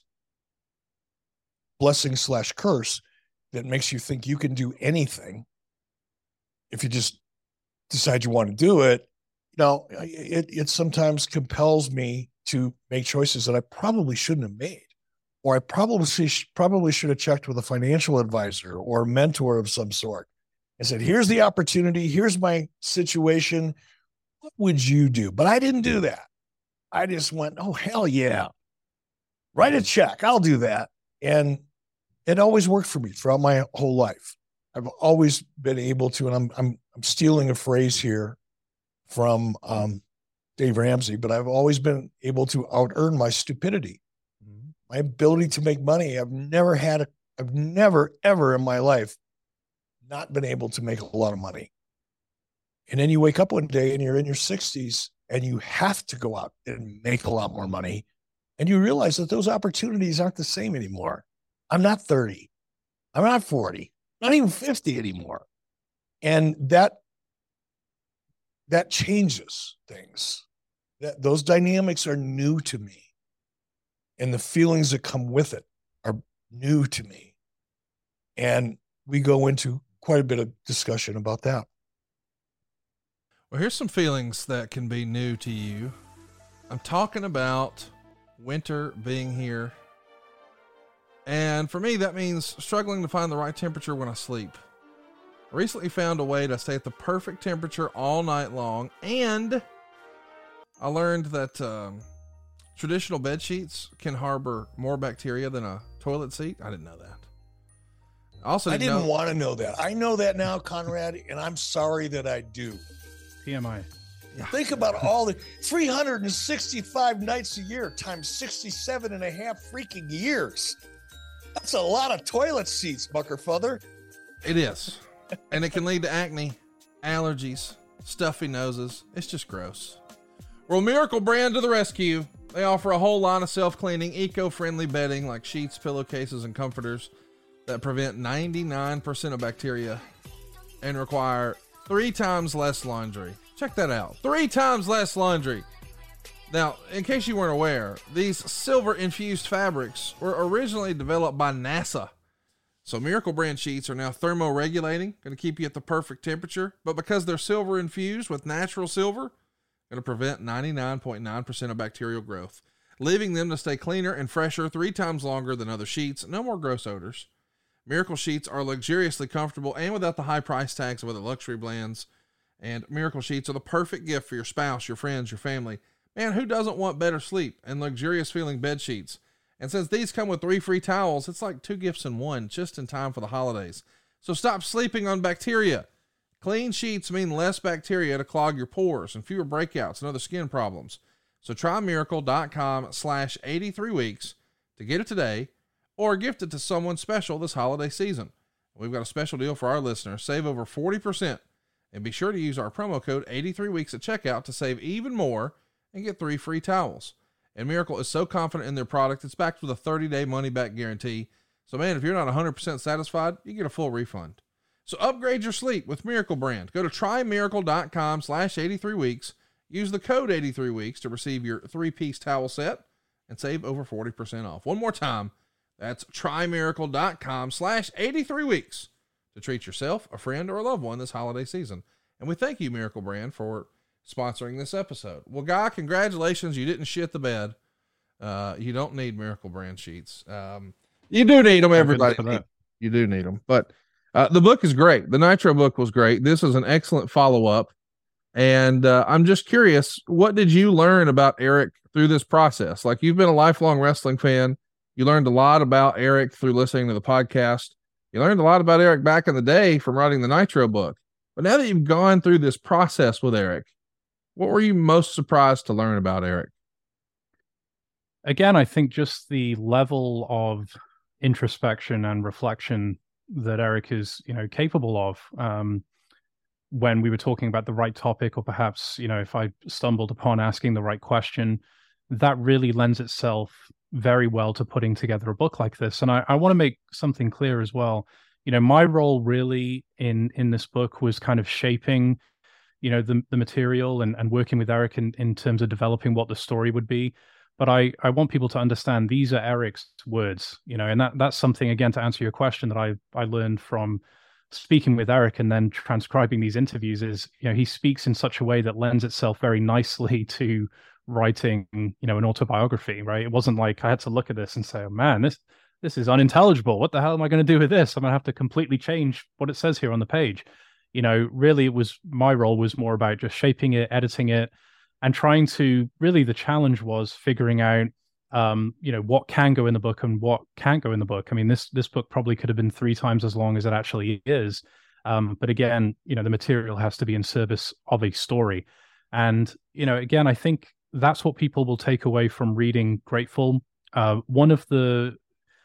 blessing/curse that makes you think you can do anything, if you just decide you want to do it, it sometimes compels me to make choices that I probably shouldn't have made, or I probably should have checked with a financial advisor or a mentor of some sort and said, here's the opportunity. Here's my situation. What would you do? But I didn't do that. I just went, oh, hell yeah. Write a check. I'll do that. And it always worked for me throughout my whole life. I've always been able to, and I'm stealing a phrase here from Dave Ramsey, but I've always been able to out-earn my stupidity. Mm-hmm. My ability to make money. I've never, ever in my life not been able to make a lot of money. And then you wake up one day and you're in your 60s and you have to go out and make a lot more money. And you realize that those opportunities aren't the same anymore. I'm not 30. I'm not 40, not even 50 anymore. And that changes things. Those dynamics are new to me. And the feelings that come with it are new to me. And we go into quite a bit of discussion about that. Well, here's some feelings that can be new to you. I'm talking about winter being here. And for me, that means struggling to find the right temperature when I sleep. I recently found a way to stay at the perfect temperature all night long, and I learned that traditional bed sheets can harbor more bacteria than a toilet seat. I didn't know that. I didn't want to know that. I know that now, Conrad, and I'm sorry that I do. TMI. Yeah. Think about all the 365 nights a year times 67 and a half freaking years. That's a lot of toilet seats, Buckerfather. It is. And it can lead to acne, allergies, stuffy noses. It's just gross. Well, Miracle Brand to the rescue. They offer a whole line of self-cleaning, eco-friendly bedding like sheets, pillowcases, and comforters that prevent 99% of bacteria and require 3 times less laundry. Check that out. 3 times less laundry. Now, in case you weren't aware, these silver-infused fabrics were originally developed by NASA. So Miracle Brand sheets are now thermoregulating, going to keep you at the perfect temperature. But because they're silver-infused with natural silver, going to prevent 99.9% of bacterial growth, leaving them to stay cleaner and fresher 3 times longer than other sheets. No more gross odors. Miracle sheets are luxuriously comfortable and without the high price tags of other luxury brands. And Miracle sheets are the perfect gift for your spouse, your friends, your family. Man, who doesn't want better sleep and luxurious feeling bed sheets? And since these come with 3 free towels, it's like 2 gifts in one, just in time for the holidays. So stop sleeping on bacteria. Clean sheets mean less bacteria to clog your pores and fewer breakouts and other skin problems. So try miracle.com/83weeks to get it today or gift it to someone special this holiday season. We've got a special deal for our listeners. Save over 40%, and be sure to use our promo code 83weeks at checkout to save even more and get 3 free towels. And Miracle is so confident in their product, it's backed with a 30-day money-back guarantee. So, man, if you're not 100% satisfied, you get a full refund. So upgrade your sleep with Miracle Brand. Go to trymiracle.com/83weeks. Use the code 83weeks to receive your 3-piece towel set and save over 40% off. One more time, that's trymiracle.com/83weeks to treat yourself, a friend, or a loved one this holiday season. And we thank you, Miracle Brand, for sponsoring this episode. Well, Guy, congratulations. You didn't shit the bed. You don't need Miracle Brand sheets. You do need them, everybody. You do need them. But the book is great. The Nitro book was great. This is an excellent follow-up. And I'm just curious, what did you learn about Eric through this process? Like, you've been a lifelong wrestling fan. You learned a lot about Eric through listening to the podcast. You learned a lot about Eric back in the day from writing the Nitro book. But now that you've gone through this process with Eric, what were you most surprised to learn about Eric? Again, I think just the level of introspection and reflection that Eric is, capable of. When we were talking about the right topic, or perhaps, if I stumbled upon asking the right question, that really lends itself very well to putting together a book like this. And I want to make something clear as well. My role really in this book was kind of shaping, the material and working with Eric in terms of developing what the story would be. But I want people to understand these are Eric's words, and that's something, again, to answer your question, that I learned from speaking with Eric and then transcribing these interviews is, he speaks in such a way that lends itself very nicely to writing, an autobiography, right? It wasn't like I had to look at this and say, oh man, this is unintelligible. What the hell am I going to do with this? I'm going to have to completely change what it says here on the page. Really my role was more about just shaping it, editing it, and trying to, really the challenge was figuring out, what can go in the book and what can't go in the book. I mean, this book probably could have been 3 times as long as it actually is. But again, the material has to be in service of a story. And, again, I think that's what people will take away from reading Grateful. One of the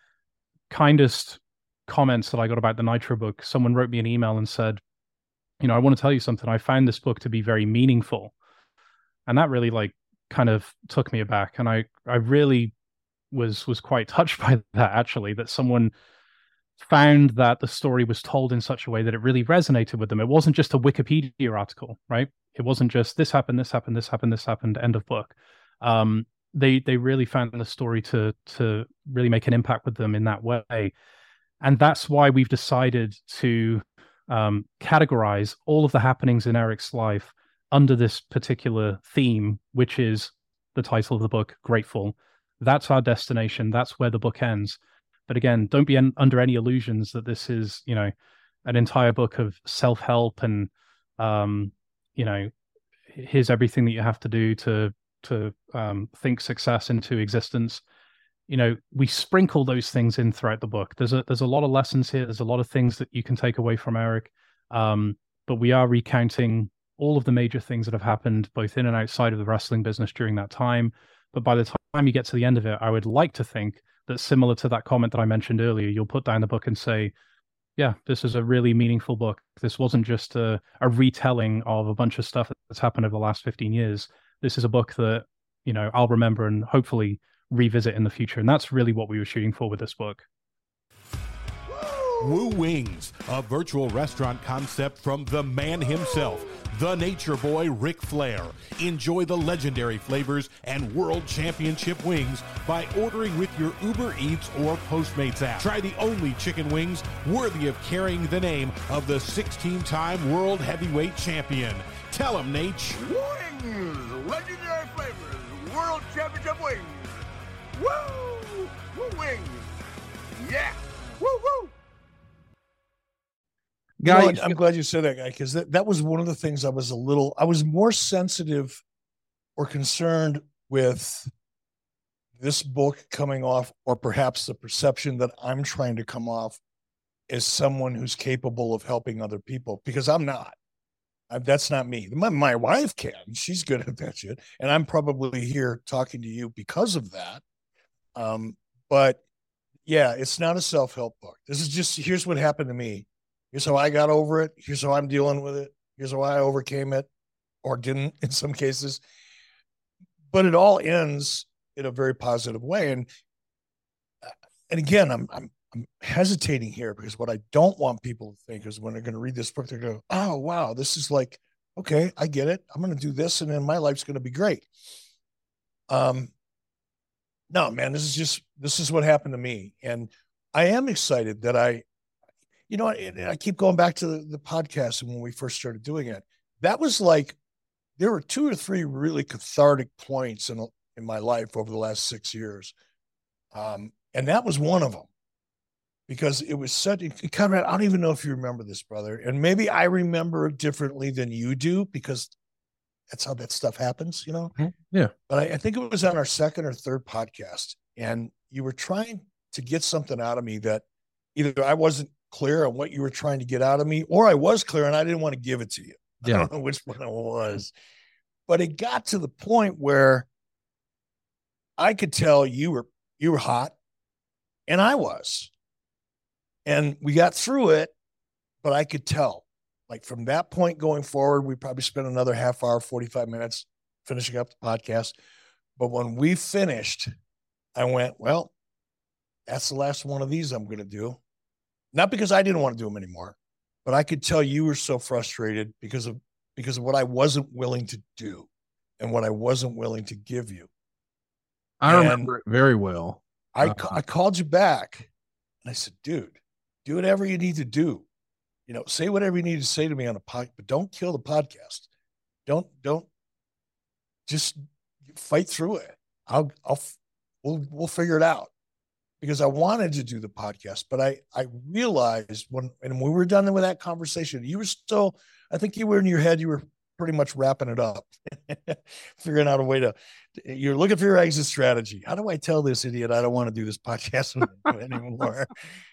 kindest comments that I got about the Nitro book, someone wrote me an email and said, I want to tell you something. I found this book to be very meaningful. And that really kind of took me aback. And I really was quite touched by that, actually, that someone found that the story was told in such a way that it really resonated with them. It wasn't just a Wikipedia article, right? It wasn't just this happened, this happened, this happened, this happened, end of book. They really found the story to really make an impact with them in that way. And that's why we've decided to categorize all of the happenings in Eric's life under this particular theme, which is the title of the book, Grateful. That's our destination. That's where the book ends. But again, don't be under any illusions that this is, an entire book of self-help and, here's everything that you have to do to think success into existence. We sprinkle those things in throughout the book. There's a lot of lessons here. There's a lot of things that you can take away from Eric. But we are recounting all of the major things that have happened both in and outside of the wrestling business during that time. But by the time you get to the end of it, I would like to think that, similar to that comment that I mentioned earlier, you'll put down the book and say, yeah, this is a really meaningful book. This wasn't just a retelling of a bunch of stuff that's happened over the last 15 years. This is a book that, I'll remember and hopefully revisit in the future. And that's really what we were shooting for with this book. Woo Wings, a virtual restaurant concept from the man himself, the Nature Boy, Ric Flair. Enjoy the legendary flavors and World Championship wings by ordering with your Uber Eats or Postmates app. Try the only chicken wings worthy of carrying the name of the 16-time World Heavyweight Champion. Tell him, Nate. Wings, legendary flavors, World Championship wings. Woo! Woo Wings. Yeah. Woo woo. Guy, I'm glad you said that, guy, because that was one of the things I was more sensitive or concerned with this book coming off, or perhaps the perception that I'm trying to come off as someone who's capable of helping other people, because I'm not. That's not me. My wife can. She's good at that shit. And I'm probably here talking to you because of that. But Yeah, it's not a self-help book. This is just, here's what happened to me. Here's how I got over it. Here's how I'm dealing with it. Here's how I overcame it, or didn't in some cases. But it all ends in a very positive way. And again, I'm hesitating here because what I don't want people to think is when they're going to read this book, they're going to go, oh, wow, this is like, okay, I get it. I'm going to do this, and then my life's going to be great. No, man, this is what happened to me. And I am excited that I keep going back to the podcast. And when we first started doing it, that was like, there were 2 or 3 really cathartic points in my life over the last 6 years. And that was one of them, because it was Conrad, I don't even know if you remember this, brother. And maybe I remember it differently than you do, because that's how that stuff happens, you know? Yeah. But I think it was on our 2nd or 3rd podcast, and you were trying to get something out of me that either I wasn't clear on what you were trying to get out of me, or I was clear and I didn't want to give it to you. Yeah. I don't know which one it was, but it got to the point where I could tell you were hot, and I was, and we got through it, but I could tell. Like from that point going forward, we probably spent another half hour, 45 minutes finishing up the podcast. But when we finished, I went, well, that's the last one of these I'm going to do. Not because I didn't want to do them anymore, but I could tell you were so frustrated because of what I wasn't willing to do and what I wasn't willing to give you. I remember it very well. I called you back and I said, dude, do whatever you need to do. You know, say whatever you need to say to me on a podcast, but don't kill the podcast. Don't just fight through it. We'll figure it out, because I wanted to do the podcast, but I realized when we were done with that conversation, you were still, I think you were in your head, you were pretty much wrapping it up, figuring out a way you're looking for your exit strategy. How do I tell this idiot I don't want to do this podcast anymore?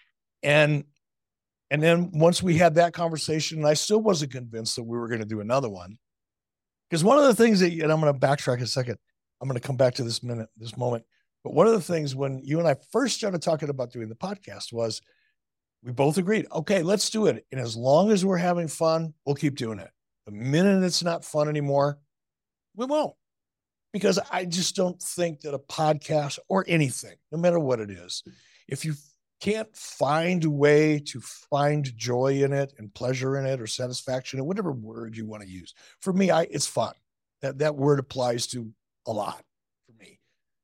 And then once we had that conversation, I still wasn't convinced that we were going to do another one. Because one of the things and I'm going to backtrack a second. I'm going to come back to this moment. But one of the things when you and I first started talking about doing the podcast was we both agreed, okay, let's do it. And as long as we're having fun, we'll keep doing it. The minute it's not fun anymore, we won't. Because I just don't think that a podcast or anything, no matter what it is, if you can't find a way to find joy in it and pleasure in it or satisfaction, or whatever word you want to use. For me, it's fun. That word applies to a lot for me.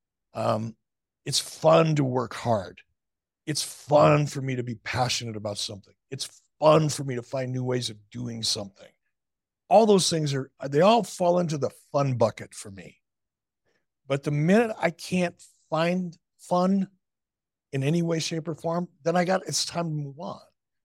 It's fun to work hard. It's fun for me to be passionate about something. It's fun for me to find new ways of doing something. All those things they all fall into the fun bucket for me. But the minute I can't find fun in any way, shape, or form, then it's time to move on.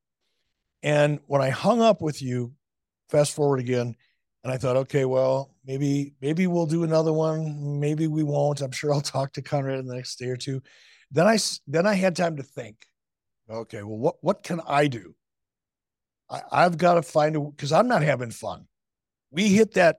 And when I hung up with you, fast forward again, and I thought, okay, well, maybe we'll do another one. Maybe we won't. I'm sure I'll talk to Conrad in the next day or two. Then I had time to think, okay, well, what can I do? I've got to because I'm not having fun. We hit that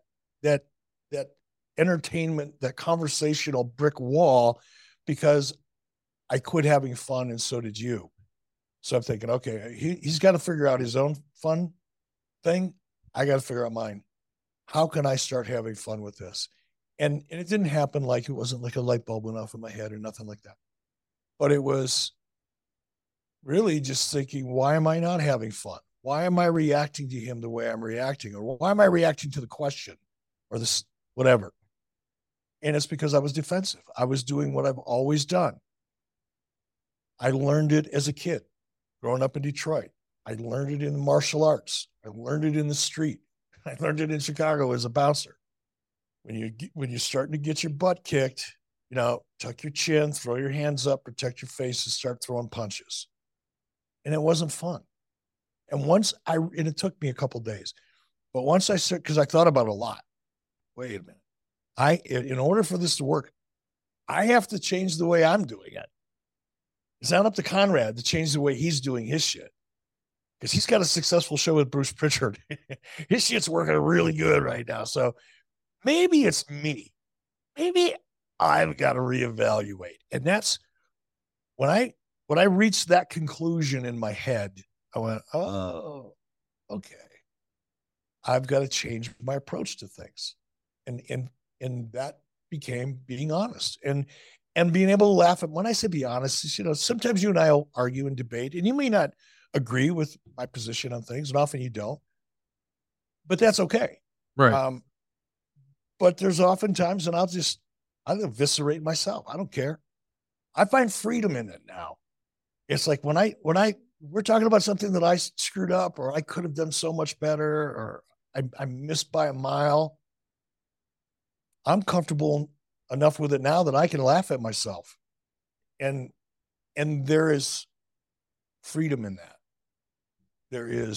entertainment, that conversational brick wall, because I quit having fun, and so did you. So I'm thinking, okay, he's got to figure out his own fun thing. I got to figure out mine. How can I start having fun with this? And it didn't happen it wasn't like a light bulb went off in my head or nothing like that. But it was really just thinking, why am I not having fun? Why am I reacting to him the way I'm reacting? Or why am I reacting to the question or this, whatever? And it's because I was defensive. I was doing what I've always done. I learned it as a kid, growing up in Detroit. I learned it in the martial arts. I learned it in the street. I learned it in Chicago as a bouncer. When you're starting to get your butt kicked, tuck your chin, throw your hands up, protect your face, and start throwing punches. And it wasn't fun. And it took me a couple of days, but once I started, because I thought about it a lot. Wait a minute. In order for this to work, I have to change the way I'm doing it. It's not up to Conrad to change the way he's doing his shit, because he's got a successful show with Bruce Pritchard. His shit's working really good right now. So maybe it's me. Maybe I've got to reevaluate. And that's when I when I reached that conclusion in my head, I went, oh, okay. I've got to change my approach to things. And that became being honest and being able to laugh at, when I say be honest, sometimes you and I will argue and debate, and you may not agree with my position on things, and often you don't, but that's okay. Right. But there's often times when I'll eviscerate myself. I don't care. I find freedom in it now. It's like when we're talking about something that I screwed up, or I could have done so much better, or I missed by a mile. I'm comfortable enough with it now that I can laugh at myself. And there is freedom in that. You're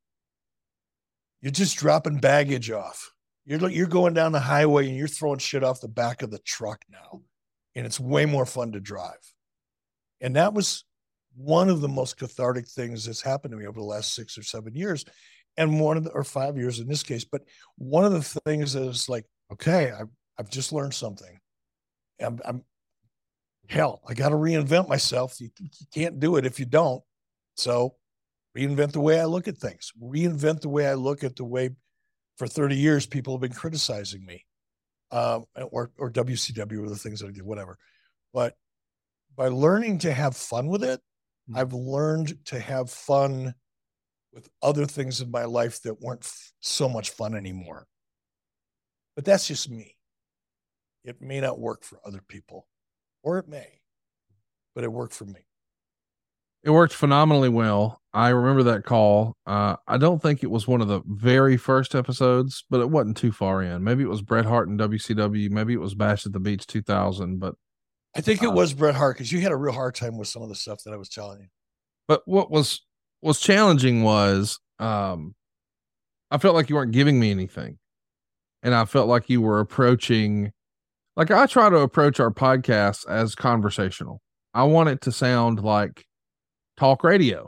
just dropping baggage off. You're going down the highway and you're throwing shit off the back of the truck now. And it's way more fun to drive. And that was one of the most cathartic things that's happened to me over the last 6 or 7 years. And or 5 years in this case. But one of the things that is like, okay, I've just learned something. I got to reinvent myself. You can't do it if you don't. So reinvent the way I look at things. Reinvent the way I look at the way for 30 years people have been criticizing me, or WCW, or the things that I do, whatever. But by learning to have fun with it, I've learned to have fun with other things in my life that weren't so much fun anymore. But that's just me. It may not work for other people, or it may, but it worked for me. It worked phenomenally well. I remember that call. I don't think it was one of the very first episodes, but it wasn't too far in. Maybe it was Bret Hart and WCW. Maybe it was Bash at the Beach 2000, but I think it was Bret Hart, because you had a real hard time with some of the stuff that I was telling you. But what was challenging was, I felt like you weren't giving me anything. And I felt like you were approaching, like I try to approach our podcast as conversational. I want it to sound like talk radio.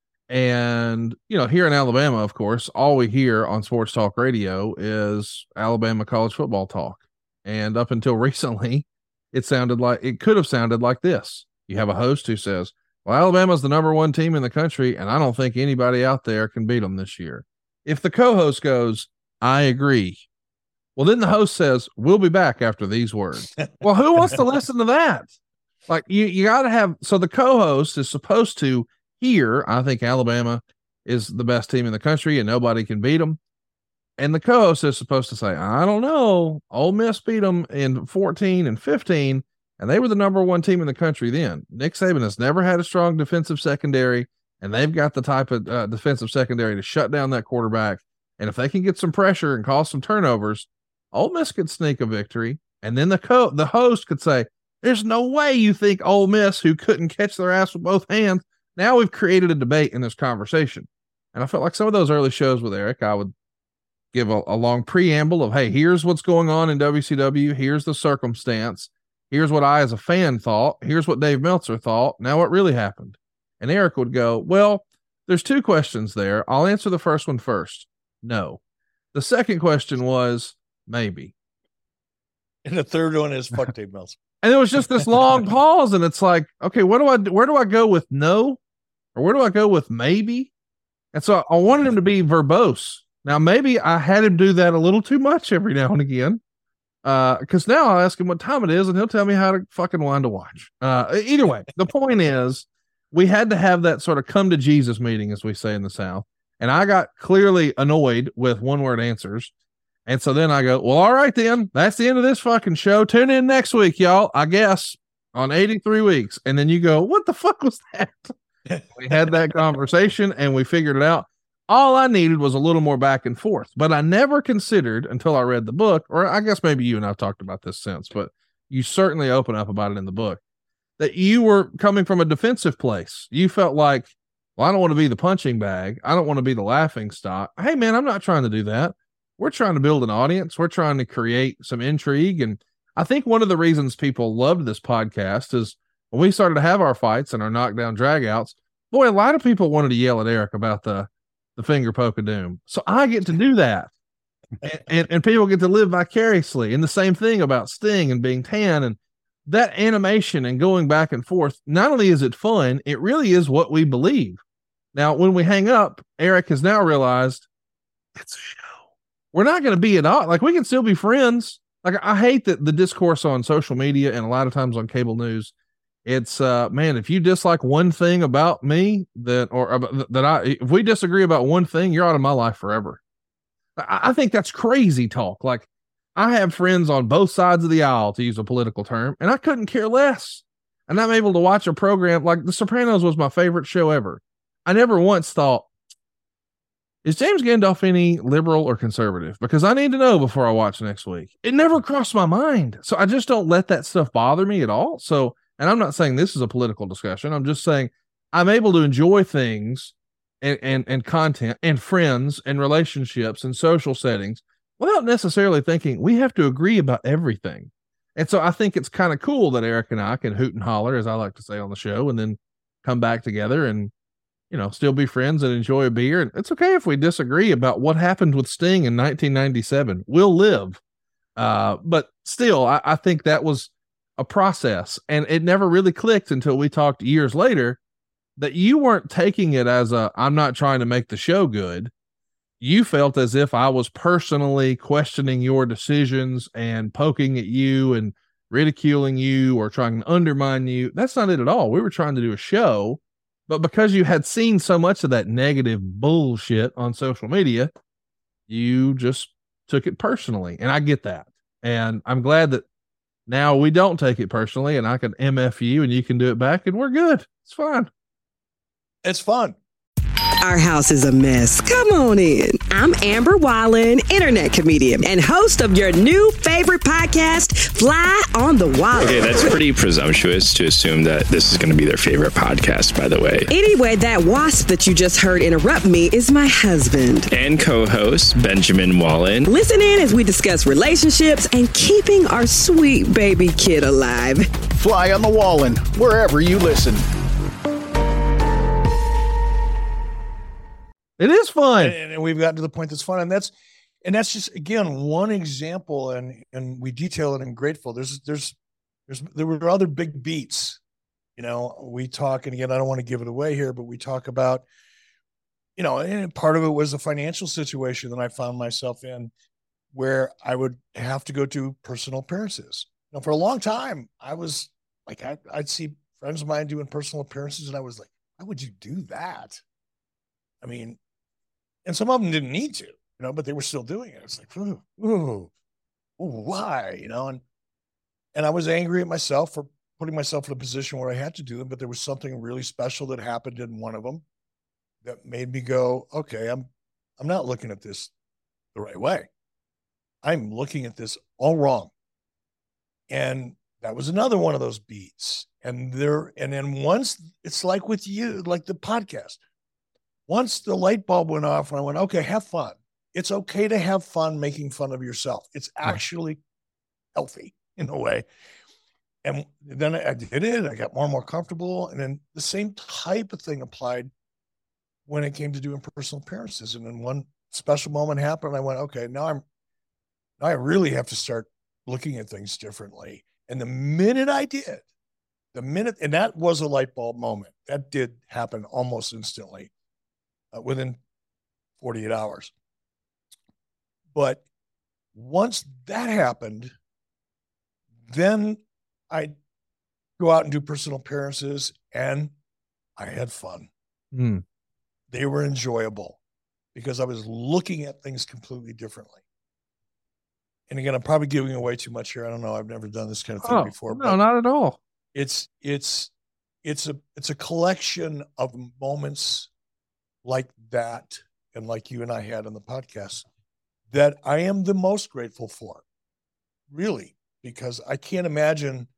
And, here in Alabama, of course, all we hear on sports talk radio is Alabama college football talk. And up until recently, it could have sounded like this. You have a host who says, well, Alabama's the number one team in the country, and I don't think anybody out there can beat them this year. If the co-host goes, I agree, well, then the host says, we'll be back after these words. Well, who wants to listen to that? Like you got to have, so the co-host is supposed to hear, I think Alabama is the best team in the country and nobody can beat them. And the co-host is supposed to say, I don't know, Ole Miss beat them in 14 and 15, and they were the number one team in the country then. Nick Saban has never had a strong defensive secondary, and they've got the type of defensive secondary to shut down that quarterback. And if they can get some pressure and cause some turnovers, Ole Miss could sneak a victory. And then the host could say, there's no way you think Ole Miss, who couldn't catch their ass with both hands. Now we've created a debate in this conversation. And I felt like some of those early shows with Eric, I would give a long preamble of, hey, here's what's going on in WCW. Here's the circumstance. Here's what I, as a fan, thought. Here's what Dave Meltzer thought. Now what really happened? And Eric would go, well, there's two questions there. I'll answer the first one first. No. The second question was maybe. And the third one is fuck Dave Meltzer. And it was just this long pause. And it's like, okay, where do I go with no? Or where do I go with maybe? And so I wanted him to be verbose. Now, maybe I had him do that a little too much every now and again. Because now I'll ask him what time it is and he'll tell me how to fucking wind to watch. Either way, the point is we had to have that sort of come to Jesus meeting, as we say in the South. And I got clearly annoyed with one-word answers. And so then I go, well, all right, then that's the end of this fucking show. Tune in next week, y'all, I guess, on 83 weeks. And then you go, what the fuck was that? We had that conversation and we figured it out. All I needed was a little more back and forth, but I never considered until I read the book, or I guess maybe you and I've talked about this since, but you certainly open up about it in the book, that you were coming from a defensive place. You felt like, well, I don't want to be the punching bag. I don't want to be the laughing stock. Hey, man, I'm not trying to do that. We're trying to build an audience. We're trying to create some intrigue. And I think one of the reasons people loved this podcast is when we started to have our fights and our knockdown dragouts, boy, a lot of people wanted to yell at Eric about the finger poke of doom. So I get to do that. and people get to live vicariously. And the same thing about Sting and being tan. And that animation and going back and forth, not only is it fun, it really is what we believe. Now, when we hang up, Eric has now realized it's a show. We're not going to be at all. Like, we can still be friends. Like, I hate that the discourse on social media and a lot of times on cable news, it's man, if you dislike one thing about me, if we disagree about one thing, you're out of my life forever. I think that's crazy talk. Like, I have friends on both sides of the aisle, to use a political term, and I couldn't care less. And I'm able to watch a program like The Sopranos was my favorite show ever. I never once thought, is James Gandolfini liberal or conservative? Because I need to know before I watch next week. It never crossed my mind. So I just don't let that stuff bother me at all. So, and I'm not saying this is a political discussion. I'm just saying I'm able to enjoy things and content and friends and relationships and social settings without necessarily thinking we have to agree about everything. And so I think it's kind of cool that Eric and I can hoot and holler, as I like to say on the show, and then come back together and, you know, still be friends and enjoy a beer. And it's okay if we disagree about what happened with Sting in 1997. We'll live. But still, I think that was a process, and it never really clicked until we talked years later that you weren't taking it as I'm not trying to make the show good. You felt as if I was personally questioning your decisions and poking at you and ridiculing you or trying to undermine you. That's not it at all. We were trying to do a show, but because you had seen so much of that negative bullshit on social media, you just took it personally. And I get that. And I'm glad that now we don't take it personally, and I can MF you and you can do it back, and we're good. It's fine. It's fun. Our house is a mess. Come on in. I'm Amber Wallen, internet comedian and host of your new favorite podcast, Fly on the Wall. Okay, that's pretty presumptuous to assume that this is going to be their favorite podcast, by the way. Anyway, that wasp that you just heard interrupt me is my husband. And co-host, Benjamin Wallen. Listen in as we discuss relationships and keeping our sweet baby kid alive. Fly on the Wallen, wherever you listen. It is fun. And we've gotten to the point that's fun. And that's just, again, one example. And we detail it in Grateful. There were other big beats, you know, we talk, and again, I don't want to give it away here, but we talk about, you know, and part of it was a financial situation that I found myself in where I would have to go to personal appearances. You know, for a long time, I was like, I'd see friends of mine doing personal appearances, and I was like, why would you do that? I mean, and some of them didn't need to, you know, but they were still doing it. It's like, why, you know? And I was angry at myself for putting myself in a position where I had to do them, but there was something really special that happened in one of them that made me go, okay, I'm not looking at this the right way. I'm looking at this all wrong. And that was another one of those beats. And then once, it's like with you, like the podcast. Once the light bulb went off, and I went, okay, have fun. It's okay to have fun making fun of yourself. It's actually healthy in a way. And then I did it. I got more and more comfortable. And then the same type of thing applied when it came to doing personal appearances. And then one special moment happened, and I went, okay, now I really have to start looking at things differently. And the minute I did, and that was a light bulb moment. That did happen almost instantly. Within 48 hours. But once that happened, then I'd go out and do personal appearances, and I had fun. They were enjoyable because I was looking at things completely differently. And again, I'm probably giving away too much here. I don't know. I've never done this kind of thing before. No, but not at all. It's a collection of moments like that, and like you and I had on the podcast, that I am the most grateful for, really, because I can't imagine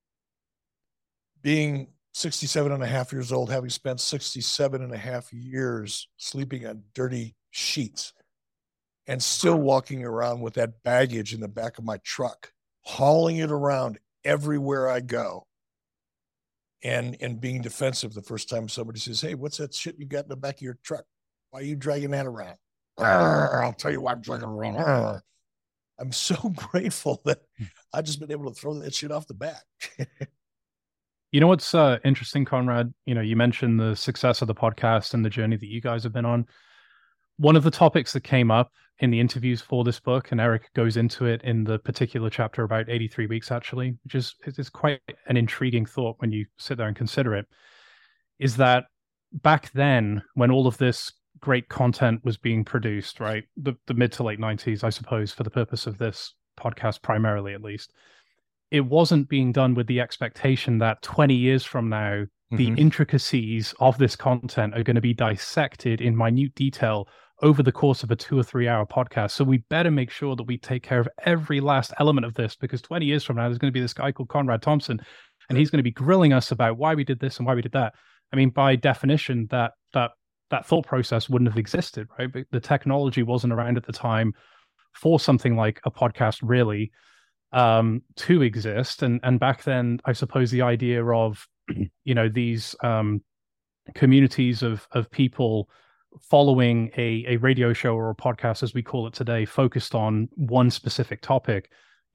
being 67 and a half years old, having spent 67 and a half years sleeping on dirty sheets and still walking around with that baggage in the back of my truck, hauling it around everywhere I go. And being defensive the first time somebody says, hey, what's that shit you got in the back of your truck? Why are you dragging that around? I'll tell you why I'm dragging it around. I'm so grateful that I've just been able to throw that shit off the bat. You know what's interesting, Conrad? You mentioned the success of the podcast and the journey that you guys have been on. One of the topics that came up in the interviews for this book, and Eric goes into it in the particular chapter about 83 weeks, actually, which is quite an intriguing thought when you sit there and consider it, is that back then, when all of this great content was being produced, right, the mid to late 90s, I suppose, for the purpose of this podcast, primarily at least, it wasn't being done with the expectation that 20 years from now, the intricacies of this content are going to be dissected in minute detail over the course of a 2 or 3 hour podcast. So we better make sure that we take care of every last element of this, because 20 years from now, there's going to be this guy called Conrad Thompson, and he's going to be grilling us about why we did this and why we did that. I mean, by definition, that thought process wouldn't have existed, right? But the technology wasn't around at the time for something like a podcast really to exist. And back then, I suppose the idea of, these communities of people following a radio show or a podcast, as we call it today, focused on one specific topic,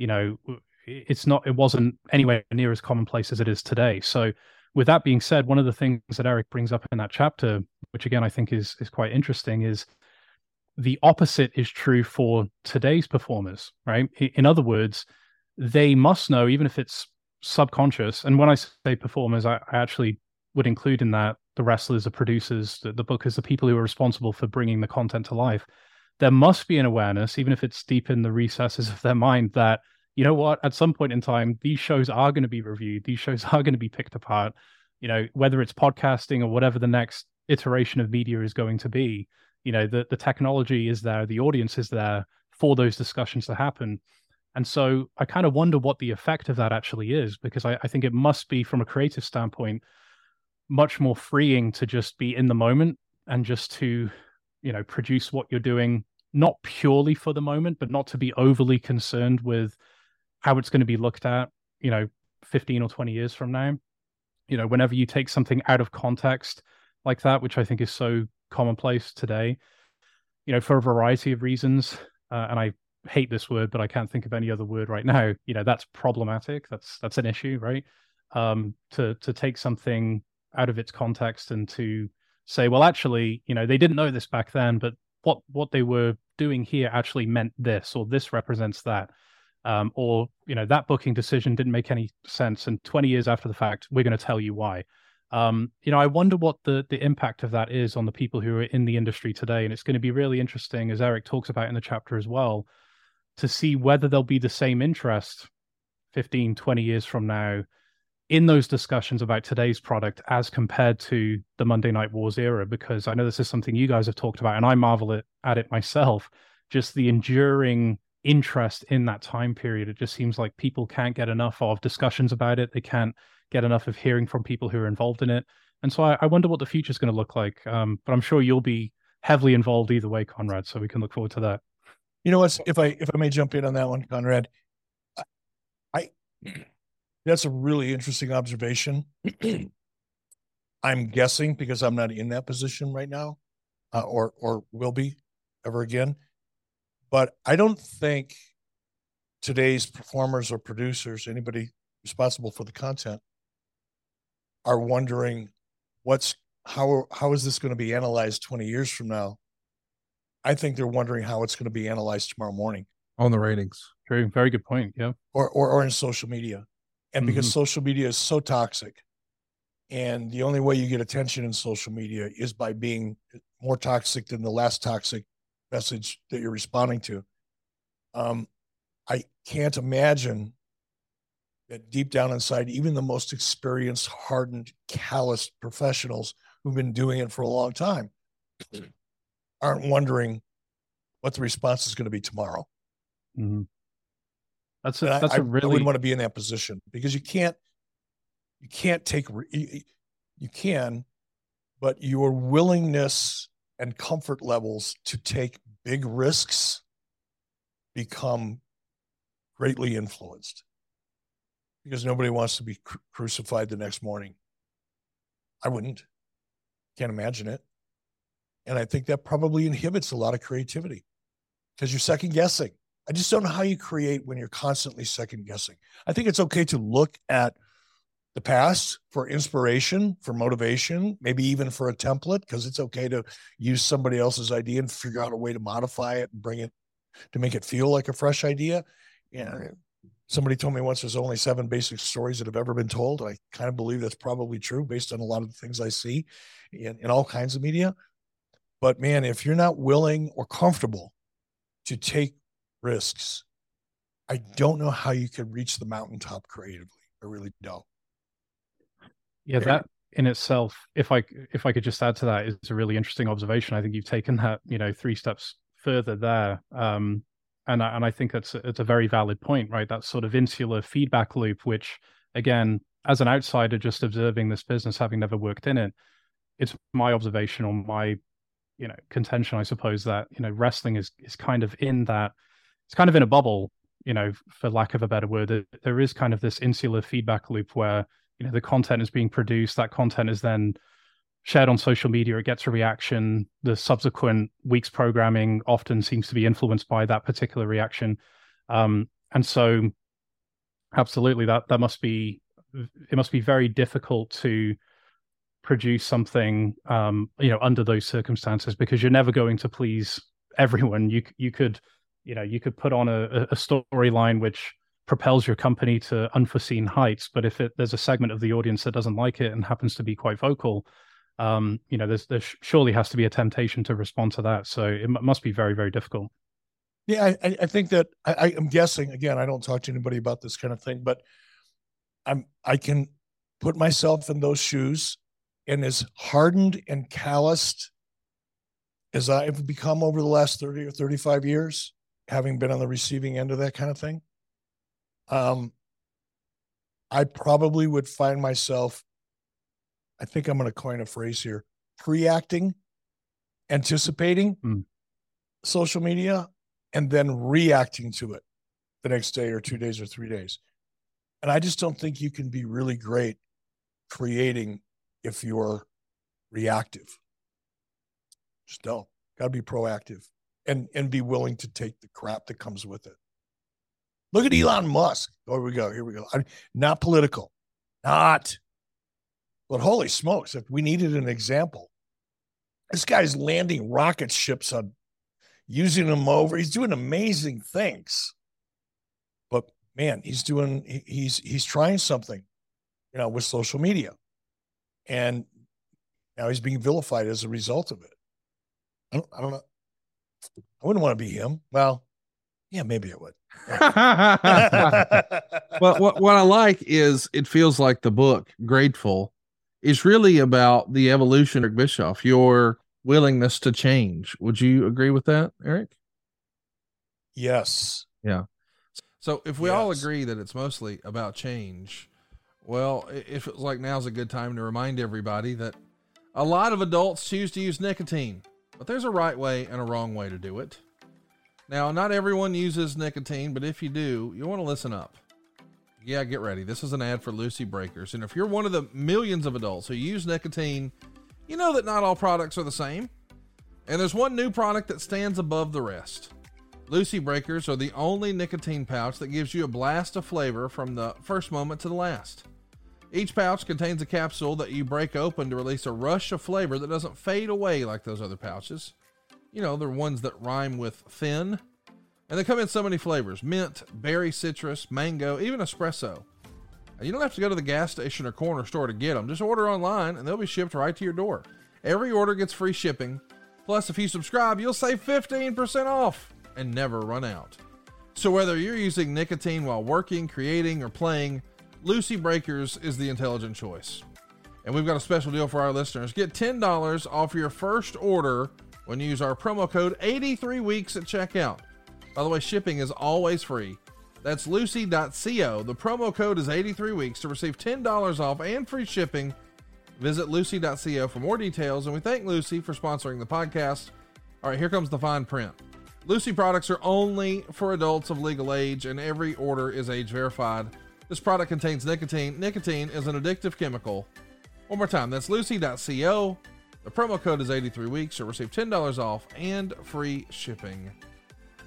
it wasn't anywhere near as commonplace as it is today. So with that being said, one of the things that Eric brings up in that chapter, which again I think is quite interesting, is the opposite is true for today's performers, right? In other words, they must know, even if it's subconscious, and when I say performers, I actually would include in that the wrestlers, the producers, the bookers, the people who are responsible for bringing the content to life. There must be an awareness, even if it's deep in the recesses of their mind, that, you know what, at some point in time, these shows are going to be reviewed. These shows are going to be picked apart, whether it's podcasting or whatever the next iteration of media is going to be. The technology is there, the audience is there for those discussions to happen. And so I kind of wonder what the effect of that actually is, because I think it must be, from a creative standpoint, much more freeing to just be in the moment and just to, produce what you're doing, not purely for the moment, but not to be overly concerned with how it's going to be looked at, 15 or 20 years from now. Whenever you take something out of context like that, which I think is so commonplace today, for a variety of reasons, and I hate this word, but I can't think of any other word right now, that's problematic. That's an issue, right? To take something out of its context and to say, well, actually, they didn't know this back then, but what they were doing here actually meant this, or this represents that. Or that booking decision didn't make any sense, and 20 years after the fact, we're going to tell you why. I wonder what the impact of that is on the people who are in the industry today. And it's going to be really interesting, as Eric talks about in the chapter as well, to see whether there'll be the same interest 15, 20 years from now in those discussions about today's product as compared to the Monday Night Wars era. Because I know this is something you guys have talked about, and I marvel at it myself, just the enduring interest in that time period. It just seems like people can't get enough of discussions about it. They can't get enough of hearing from people who are involved in it. And so I wonder what the future is going to look like. But I'm sure you'll be heavily involved either way, Conrad, so we can look forward to that. You know what? If I may jump in on that one, Conrad, that's a really interesting observation. I'm guessing, because I'm not in that position right now, or will be ever again. But I don't think today's performers or producers, anybody responsible for the content, are wondering how is this going to be analyzed 20 years from now. I think they're wondering how it's going to be analyzed tomorrow morning on the ratings. True. Very good point. Yeah. Or in social media. And because social media is so toxic, and the only way you get attention in social media is by being more toxic than the last toxic message that you're responding to. I can't imagine that deep down inside, even the most experienced, hardened, calloused professionals who've been doing it for a long time aren't wondering what the response is going to be tomorrow. Mm-hmm. I wouldn't want to be in that position, because you can, but your willingness and comfort levels to take big risks become greatly influenced, because nobody wants to be crucified the next morning. I wouldn't. Can't imagine it. And I think that probably inhibits a lot of creativity, because you're second guessing. I just don't know how you create when you're constantly second guessing. I think it's okay to look at the past for inspiration, for motivation, maybe even for a template, because it's okay to use somebody else's idea and figure out a way to modify it and bring it to make it feel like a fresh idea. Yeah. Somebody told me once there's only 7 basic stories that have ever been told. I kind of believe that's probably true based on a lot of the things I see in all kinds of media. But man, if you're not willing or comfortable to take risks, I don't know how you can reach the mountaintop creatively. I really don't. Yeah, that in itself, if I could just add to that, is a really interesting observation. I think you've taken that, 3 steps further there. And I think it's a very valid point, right? That sort of insular feedback loop, which again, as an outsider just observing this business, having never worked in it, it's my observation or my, contention, I suppose, that, wrestling is kind of in that, it's kind of in a bubble, for lack of a better word. There is kind of this insular feedback loop where, the content is being produced, that content is then shared on social media, it gets a reaction. The subsequent week's programming often seems to be influenced by that particular reaction. And so absolutely that must be very difficult to produce something, under those circumstances, because you're never going to please everyone. You could put on a storyline which propels your company to unforeseen heights, but if there's a segment of the audience that doesn't like it and happens to be quite vocal, there surely has to be a temptation to respond to that. So it must be very, very difficult. Yeah, I think that I'm guessing, again, I don't talk to anybody about this kind of thing, but I can put myself in those shoes, and as hardened and calloused as I've become over the last 30 or 35 years, having been on the receiving end of that kind of thing, I probably would find myself, I think I'm going to coin a phrase here, pre-acting, anticipating social media, and then reacting to it the next day or 2 days or 3 days. And I just don't think you can be really great creating if you're reactive. Just don't. Got to be proactive and be willing to take the crap that comes with it. Look at Elon Musk. Oh, here we go. Not political. But holy smokes, if we needed an example, this guy's landing rocket ships on, using them over. He's doing amazing things. But man, he's trying something, with social media. And now he's being vilified as a result of it. I don't know. I wouldn't want to be him. Well, yeah, maybe I would. Well, what I like is it feels like the book, Grateful, is really about the evolution of Bischoff, your willingness to change. Would you agree with that, Eric? Yes. Yeah. So if we all agree that it's mostly about change, well, it feels like now's a good time to remind everybody that a lot of adults choose to use nicotine, but there's a right way and a wrong way to do it. Now, not everyone uses nicotine, but if you do, you want to listen up. Yeah, get ready. This is an ad for Lucy Breakers. And if you're one of the millions of adults who use nicotine, you know that not all products are the same. And there's one new product that stands above the rest. Lucy Breakers are the only nicotine pouch that gives you a blast of flavor from the first moment to the last. Each pouch contains a capsule that you break open to release a rush of flavor that doesn't fade away like those other pouches. They're ones that rhyme with thin. And they come in so many flavors: mint, berry, citrus, mango, even espresso. And you don't have to go to the gas station or corner store to get them. Just order online and they'll be shipped right to your door. Every order gets free shipping. Plus, if you subscribe, you'll save 15% off and never run out. So whether you're using nicotine while working, creating, or playing, Lucy Breakers is the intelligent choice. And we've got a special deal for our listeners. Get $10 off your first order when you use our promo code 83weeks at checkout. By the way, shipping is always free. That's lucy.co. The promo code is 83weeks to receive $10 off and free shipping. Visit lucy.co for more details, and we thank Lucy for sponsoring the podcast. All right, here comes the fine print. Lucy products are only for adults of legal age, and every order is age verified. This product contains nicotine. Nicotine is an addictive chemical. One more time, that's lucy.co. The promo code is 83weeks to receive $10 off and free shipping.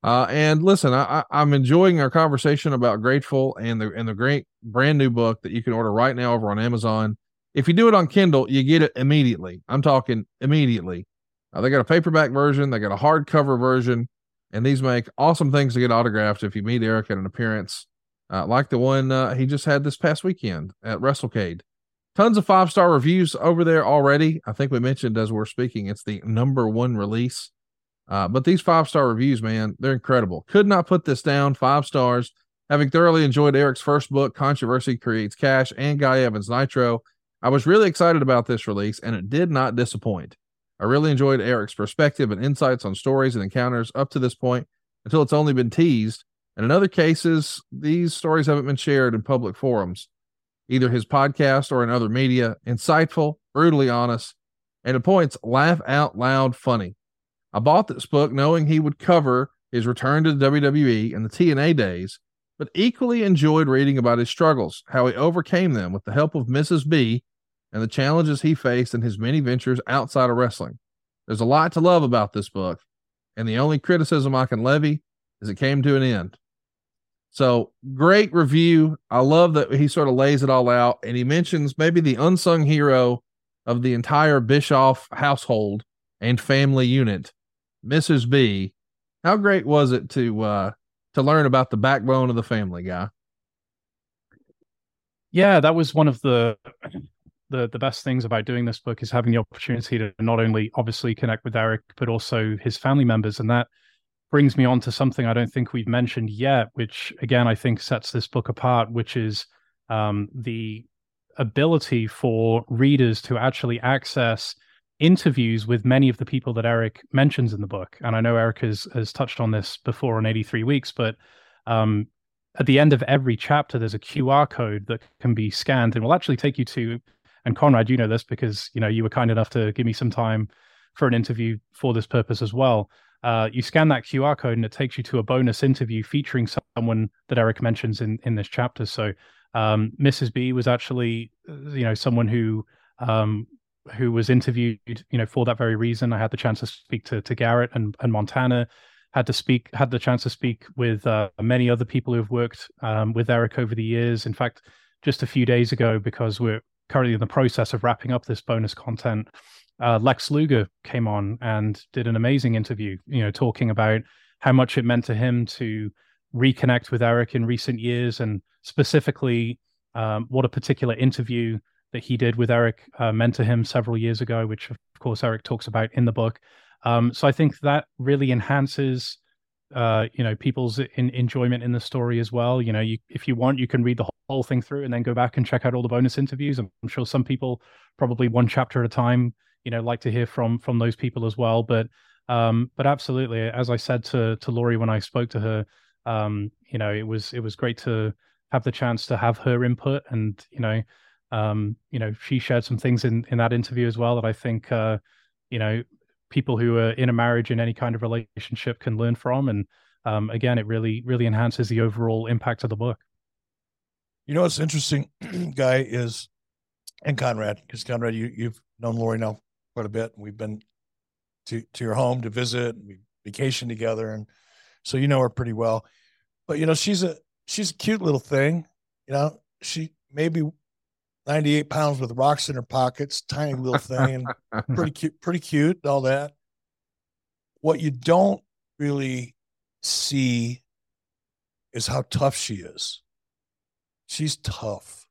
And listen, I'm enjoying our conversation about Grateful and the great brand new book that you can order right now over on Amazon. If you do it on Kindle, you get it immediately. I'm talking immediately. They got a paperback version, they got a hardcover version, and these make awesome things to get autographed if you meet Eric at an appearance, like the one he just had this past weekend at WrestleCade. Tons of 5-star reviews over there already. I think we mentioned as we're speaking, it's the #1 release. But these 5-star reviews, man, they're incredible. Could not put this down. 5 stars. Having thoroughly enjoyed Eric's first book, Controversy Creates Cash, and Guy Evans' Nitro, I was really excited about this release, and it did not disappoint. I really enjoyed Eric's perspective and insights on stories and encounters up to this point until it's only been teased. And in other cases, these stories haven't been shared in public forums, either his podcast or in other media. Insightful, brutally honest, and at points laugh out loud funny. I bought this book knowing he would cover his return to the WWE and the TNA days, but equally enjoyed reading about his struggles, how he overcame them with the help of Mrs. B, and the challenges he faced in his many ventures outside of wrestling. There's a lot to love about this book, and the only criticism I can levy is it came to an end. So, great review. I love that he sort of lays it all out, and he mentions maybe the unsung hero of the entire Bischoff household and family unit, Mrs. B. How great was it to learn about the backbone of the family, Guy? Yeah, that was one of the best things about doing this book, is having the opportunity to not only obviously connect with Eric, but also his family members. And that brings me on to something I don't think we've mentioned yet, which again, I think sets this book apart, which is the ability for readers to actually access interviews with many of the people that Eric mentions in the book. And I know Eric has touched on this before on 83 Weeks, but at the end of every chapter, there's a QR code that can be scanned and will actually take you to, and Conrad, you know this because you were kind enough to give me some time for an interview for this purpose as well. You scan that QR code and it takes you to a bonus interview featuring someone that Eric mentions in this chapter. So Mrs. B was actually, someone who was interviewed, for that very reason. I had the chance to speak to Garrett and Montana, had the chance to speak with many other people who have worked with Eric over the years. In fact, just a few days ago, because we're currently in the process of wrapping up this bonus content, Lex Luger came on and did an amazing interview, talking about how much it meant to him to reconnect with Eric in recent years, and specifically what a particular interview that he did with Eric meant to him several years ago, which of course Eric talks about in the book. So I think that really enhances, people's enjoyment in the story as well. If you want, you can read the whole thing through and then go back and check out all the bonus interviews. I'm sure some people, probably one chapter at a time, like to hear from those people as well. But absolutely, as I said to Lori when I spoke to her, it was great to have the chance to have her input, and she shared some things in that interview as well that I think people who are in a marriage, in any kind of relationship, can learn from. And again, it really, really enhances the overall impact of the book. What's interesting, Guy, is, and Conrad, because Conrad, you've known Lori now quite a bit. We've been to your home to visit, and we vacation together, and so her pretty well. But she's a cute little thing. She maybe 98 pounds with rocks in her pockets, tiny little thing, and pretty cute, all that. What you don't really see is how tough she is. She's tough.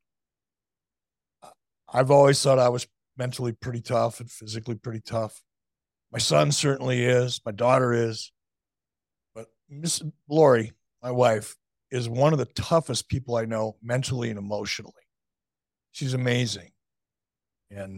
I've always thought I was mentally pretty tough and physically pretty tough. My son certainly is. My daughter is. But Miss Lori, my wife, is one of the toughest people I know, mentally and emotionally. She's amazing. And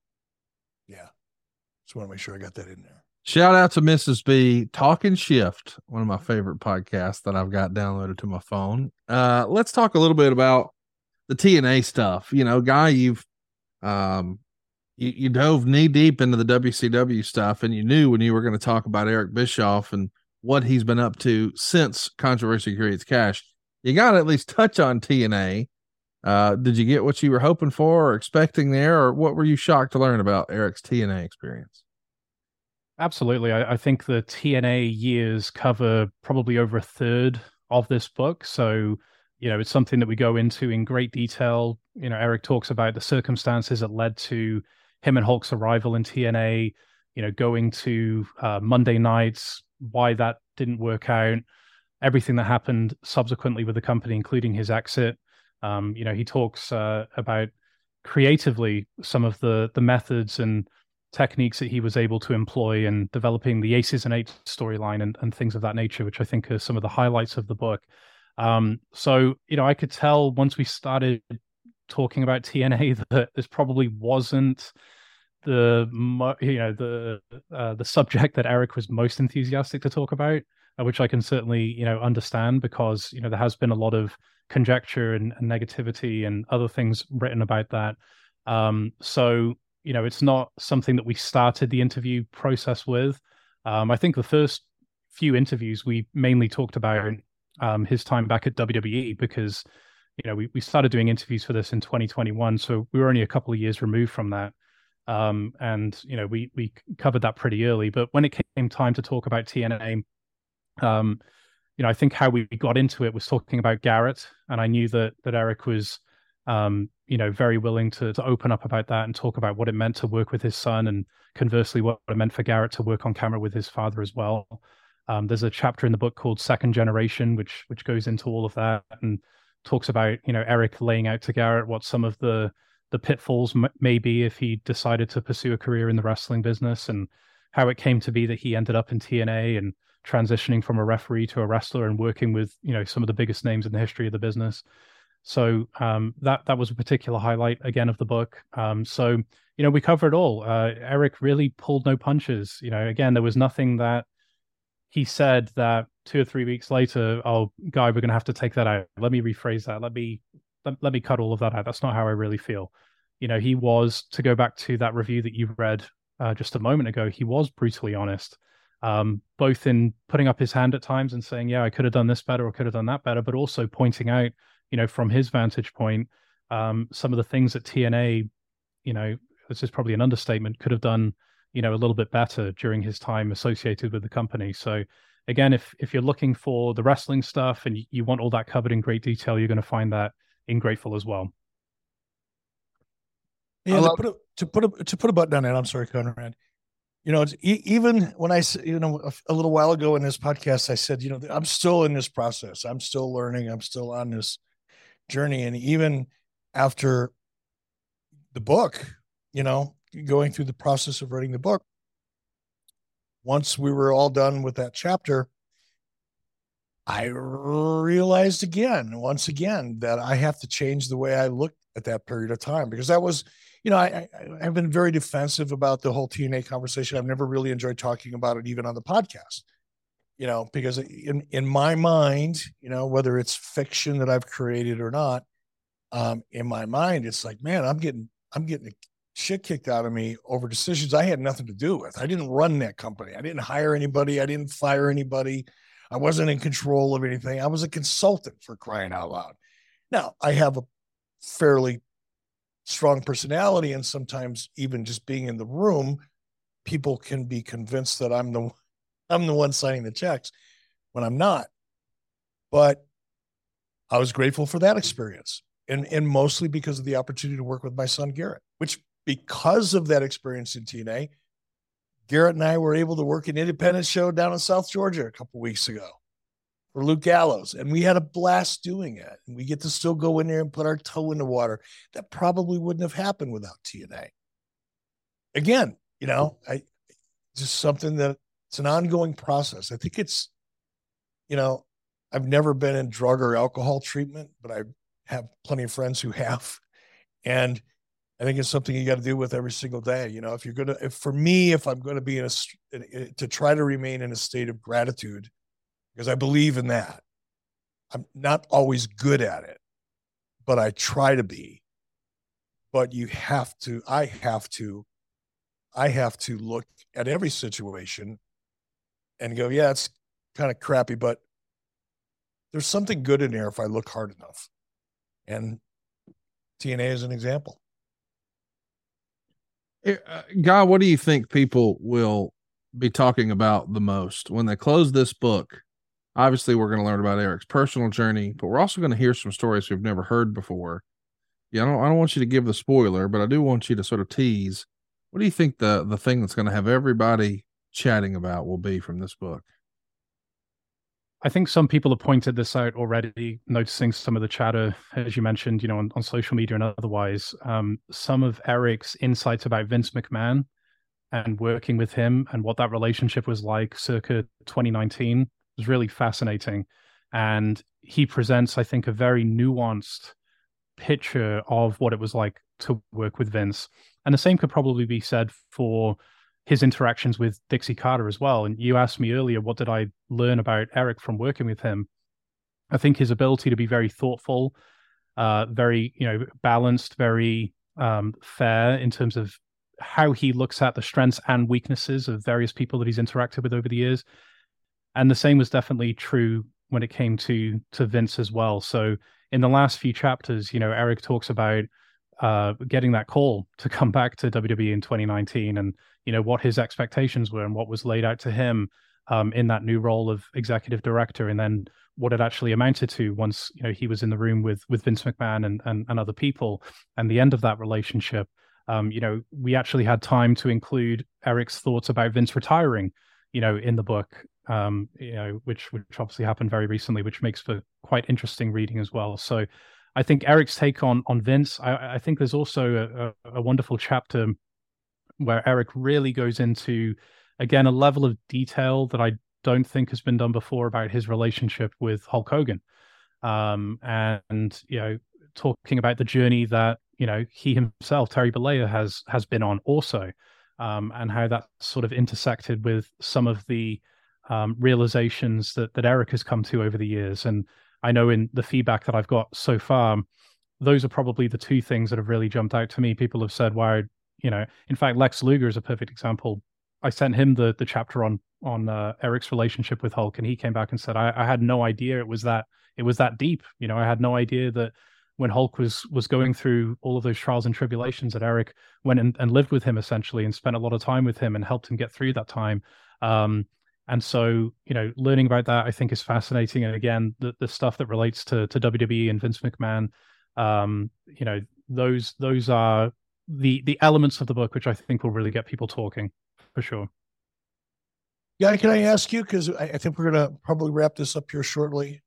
just want to make sure I got that in there. Shout out to Mrs. B. Talking Shift, one of my favorite podcasts that I've got downloaded to my phone. Let's talk a little bit about the TNA stuff. Guy, you've you dove knee deep into the WCW stuff, and you knew when you were going to talk about Eric Bischoff and what he's been up to since Controversy Creates Cash. You got to at least touch on TNA. Did you get what you were hoping for or expecting there, or what were you shocked to learn about Eric's TNA experience? Absolutely. I think the TNA years cover probably over a third of this book. So, it's something that we go into in great detail. Eric talks about the circumstances that led to him and Hulk's arrival in TNA, going to Monday nights, why that didn't work out, everything that happened subsequently with the company, including his exit. He talks about creatively some of the methods and techniques that he was able to employ in developing the Aces and Eights storyline and things of that nature, which I think are some of the highlights of the book. So, I could tell once we started talking about TNA that this probably wasn't the subject that Eric was most enthusiastic to talk about, which I can certainly, understand, because, there has been a lot of conjecture and negativity and other things written about that. So, it's not something that we started the interview process with. I think the first few interviews, we mainly talked about his time back at WWE, because, we started doing interviews for this in 2021. So we were only a couple of years removed from that. And, we covered that pretty early. But when it came time to talk about TNA, I think how we got into it was talking about Garrett. And I knew that Eric was, very willing to open up about that and talk about what it meant to work with his son, and conversely, what it meant for Garrett to work on camera with his father as well. There's a chapter in the book called Second Generation, which goes into all of that and talks about, Eric laying out to Garrett what some of the pitfalls may be if he decided to pursue a career in the wrestling business, and how it came to be that he ended up in TNA and transitioning from a referee to a wrestler and working with, some of the biggest names in the history of the business. So that was a particular highlight again of the book. So we cover it all. Eric really pulled no punches. Again, there was nothing that he said that 2 or 3 weeks later, oh, Guy, we're going to have to take that out. Let me rephrase that. Let me cut all of that out. That's not how I really feel. He was, to go back to that review that you read just a moment ago, he was brutally honest, both in putting up his hand at times and saying, yeah, I could have done this better or could have done that better, but also pointing out, from his vantage point, some of the things that TNA, this is probably an understatement, could have done, a little bit better during his time associated with the company. So again, if you're looking for the wrestling stuff and you want all that covered in great detail, you're going to find that in Grateful as well. Yeah, to put a button on it, I'm sorry, Conrad. It's even when I, a little while ago in this podcast, I said, I'm still in this process. I'm still learning. I'm still on this journey. And even after the book, going through the process of writing the book, once we were all done with that chapter, I realized once again, that I have to change the way I looked at that period of time, because that was, I've been very defensive about the whole TNA conversation. I've never really enjoyed talking about it, even on the podcast, because in my mind, whether it's fiction that I've created or not, in my mind, it's like, man, I'm getting the shit kicked out of me over decisions I had nothing to do with. I didn't run that company. I didn't hire anybody. I didn't fire anybody. I wasn't in control of anything. I was a consultant, for crying out loud. Now, I have a fairly strong personality, and sometimes even just being in the room, people can be convinced that I'm the one signing the checks when I'm not. But I was grateful for that experience, and mostly because of the opportunity to work with my son Garrett, which, because of that experience in TNA, Garrett and I were able to work an independent show down in South Georgia a couple of weeks ago for Luke Gallows, and we had a blast doing it. And we get to still go in there and put our toe in the water. That probably wouldn't have happened without TNA. Again, I just something that it's an ongoing process. I think it's, I've never been in drug or alcohol treatment, but I have plenty of friends who have, and I think it's something you got to do with every single day. If I'm going to be to try to remain in a state of gratitude, because I believe in that. I'm not always good at it, but I try to be. But I have to look at every situation and go, yeah, it's kind of crappy, but there's something good in there if I look hard enough. And TNA is an example. Guy, what do you think people will be talking about the most when they close this book. Obviously, we're going to learn about Eric's personal journey, but we're also going to hear some stories we've never heard before. Yeah, I don't want you to give the spoiler, but I do want you to sort of tease. What do you think the thing that's going to have everybody chatting about will be from this book? I think some people have pointed this out already, noticing some of the chatter, as you mentioned, on social media and otherwise. Some of Eric's insights about Vince McMahon and working with him and what that relationship was like circa 2019 was really fascinating. And he presents, I think, a very nuanced picture of what it was like to work with Vince. And the same could probably be said for his interactions with Dixie Carter as well. And you asked me earlier, what did I learn about Eric from working with him? I think his ability to be very thoughtful, very, balanced, very fair in terms of how he looks at the strengths and weaknesses of various people that he's interacted with over the years. And the same was definitely true when it came to Vince as well. So in the last few chapters, Eric talks about getting that call to come back to WWE in 2019 and, what his expectations were and what was laid out to him in that new role of executive director, and then what it actually amounted to once, he was in the room with Vince McMahon and other people, and the end of that relationship. We actually had time to include Eric's thoughts about Vince retiring, in the book, which obviously happened very recently, which makes for quite interesting reading as well. So I think Eric's take on Vince, I think there's also a wonderful chapter where Eric really goes into, again, a level of detail that I don't think has been done before about his relationship with Hulk Hogan. And, talking about the journey that, he himself, Terry Bollea, has been on also, and how that sort of intersected with some of the realizations that Eric has come to over the years. And I know in the feedback that I've got so far, those are probably the two things that have really jumped out to me. People have said, wow, in fact, Lex Luger is a perfect example. I sent him the chapter on Eric's relationship with Hulk, and he came back and said, I had no idea it was that deep. I had no idea that when Hulk was going through all of those trials and tribulations, that Eric went and lived with him essentially and spent a lot of time with him and helped him get through that time. And so, learning about that, I think, is fascinating. And again, the stuff that relates to WWE and Vince McMahon, those are the elements of the book which I think will really get people talking for sure. Yeah, can I ask you, because I think we're going to probably wrap this up here shortly.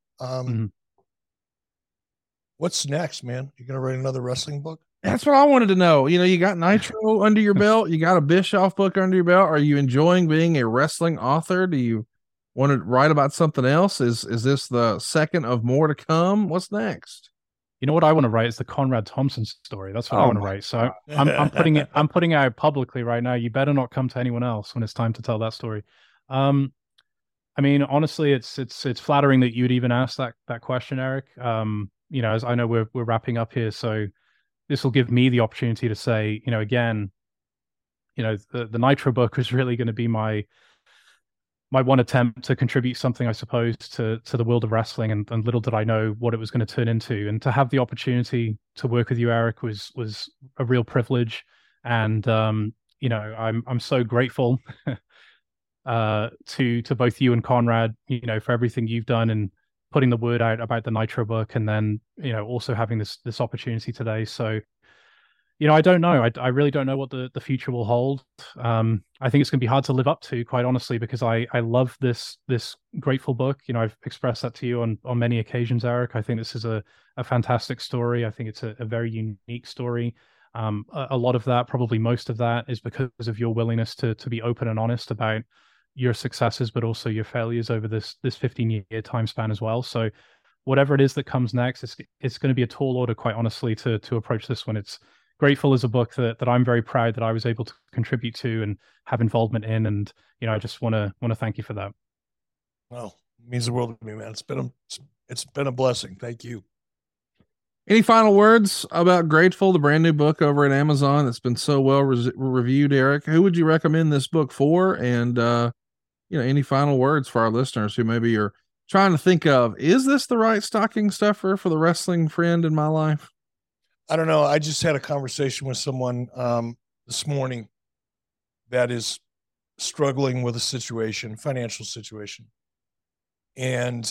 What's next, man? You're going to write another wrestling book? That's what I wanted to know. You got Nitro under your belt. You got a Bischoff book under your belt. Are you enjoying being a wrestling author? Do you want to write about something else? Is this the second of more to come? What's next? You know what I want to write is the Conrad Thompson story. That's what I want to write. So I'm putting it out publicly right now. You better not come to anyone else when it's time to tell that story. I mean, honestly, it's flattering that you'd even ask that question, Eric. As I know we're wrapping up here, so this will give me the opportunity to say, again, the Nitro book was really going to be my one attempt to contribute something, I suppose, to the world of wrestling, and little did I know what it was going to turn into. And to have the opportunity to work with you, Eric, was a real privilege. And I'm so grateful to both you and Conrad, for everything you've done and putting the word out about the Nitro book, and then also having this opportunity today. So I don't know. I really don't know what the future will hold. I think it's going to be hard to live up to, quite honestly, because I love this grateful book. I've expressed that to you on many occasions, Eric. I think this is a fantastic story. I think it's a very unique story. A lot of that, probably most of that, is because of your willingness to be open and honest about your successes, but also your failures over this 15-year time span as well. So whatever it is that comes next, it's going to be a tall order, quite honestly, to approach this one. It's Grateful is a book that I'm very proud that I was able to contribute to and have involvement in. And, I just want to thank you for that. Well, it means the world to me, man. It's been a blessing. Thank you. Any final words about Grateful, the brand new book over at Amazon that's been so well reviewed, Eric? Who would you recommend this book for? And, any final words for our listeners who maybe are trying to think of, is this the right stocking stuffer for the wrestling friend in my life? I don't know. I just had a conversation with someone this morning that is struggling with a situation, financial situation. And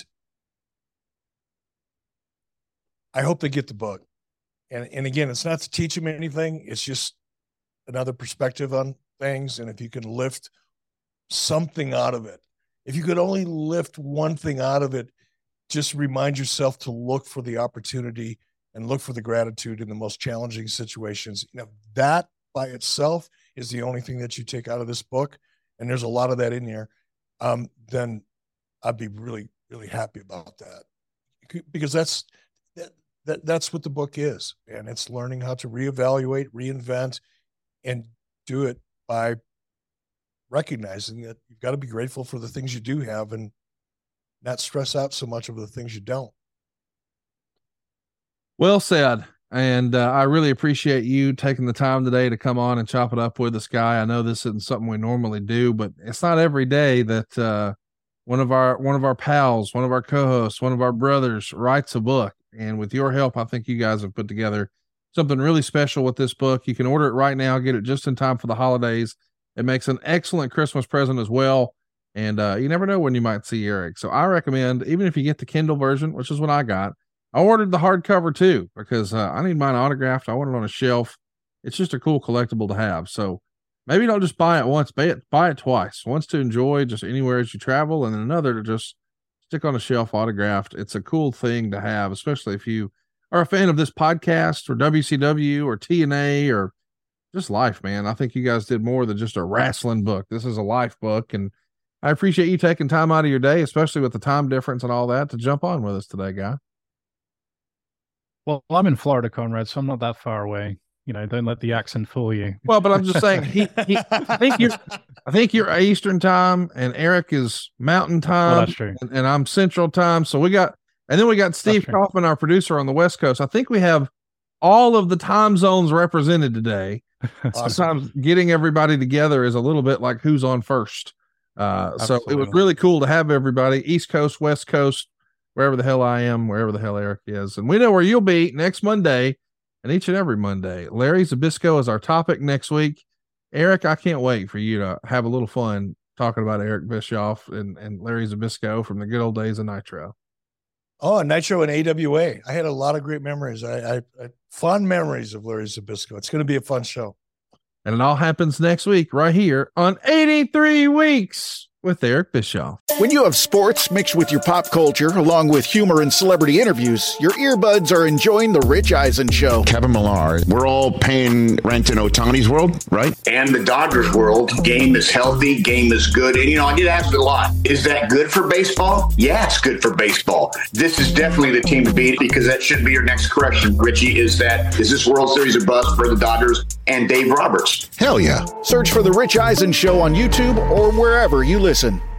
I hope they get the book. And again, it's not to teach them anything. It's just another perspective on things. And if you can lift something out of it, if you could only lift one thing out of it, just remind yourself to look for the opportunity and look for the gratitude in the most challenging situations. You know, that by itself is the only thing that you take out of this book, and there's a lot of that in here, then I'd be really, really happy about that. Because that's what the book is. And it's learning how to reevaluate, reinvent, and do it by recognizing that you've got to be grateful for the things you do have and not stress out so much over the things you don't. Well said. And I really appreciate you taking the time today to come on and chop it up with us, Guy. I know this isn't something we normally do, but it's not every day that one of our pals, one of our co-hosts, one of our brothers writes a book. And with your help, I think you guys have put together something really special with this book. You can order it right now, get it just in time for the holidays. It makes an excellent Christmas present as well. And you never know when you might see Eric. So I recommend, even if you get the Kindle version, which is what I got, I ordered the hardcover too, because I need mine autographed. I want it on a shelf. It's just a cool collectible to have. So maybe don't just buy it once, buy it twice. Once to enjoy just anywhere as you travel, and then another to just stick on a shelf autographed. It's a cool thing to have, especially if you are a fan of this podcast or WCW or TNA or just life, man. I think you guys did more than just a wrestling book. This is a life book, and I appreciate you taking time out of your day, especially with the time difference and all that, to jump on with us today, Guy. Well, I'm in Florida, Conrad, so I'm not that far away. You know, don't let the accent fool you. Well, but I'm just saying, I think you're Eastern time, and Eric is Mountain time. Well, that's true. And I'm Central time. So we got Steve Kaufman, our producer on the West Coast. I think we have all of the time zones represented today. Sometimes getting everybody together is a little bit like who's on first. So it was really cool to have everybody, East Coast, West Coast, wherever the hell I am, wherever the hell Eric is. And we know where you'll be next Monday and each and every Monday. Larry Zbyszko is our topic next week. Eric, I can't wait for you to have a little fun talking about Eric Bischoff and Larry Zbyszko from the good old days of Nitro. Oh, Nitro and AWA. I had a lot of great memories. I fond memories of Larry Zbyszko. It's going to be a fun show. And it all happens next week right here on 83 Weeks with Eric Bischoff. When you have sports mixed with your pop culture, along with humor and celebrity interviews, your earbuds are enjoying The Rich Eisen Show. Kevin Millar, we're all paying rent in Ohtani's world, right? And the Dodgers world, game is healthy, game is good. And, I get asked a lot, is that good for baseball? Yeah, it's good for baseball. This is definitely the team to beat, because that should be your next correction, Richie, is this World Series a bust for the Dodgers and Dave Roberts? Hell yeah. Search for The Rich Eisen Show on YouTube or wherever you listen.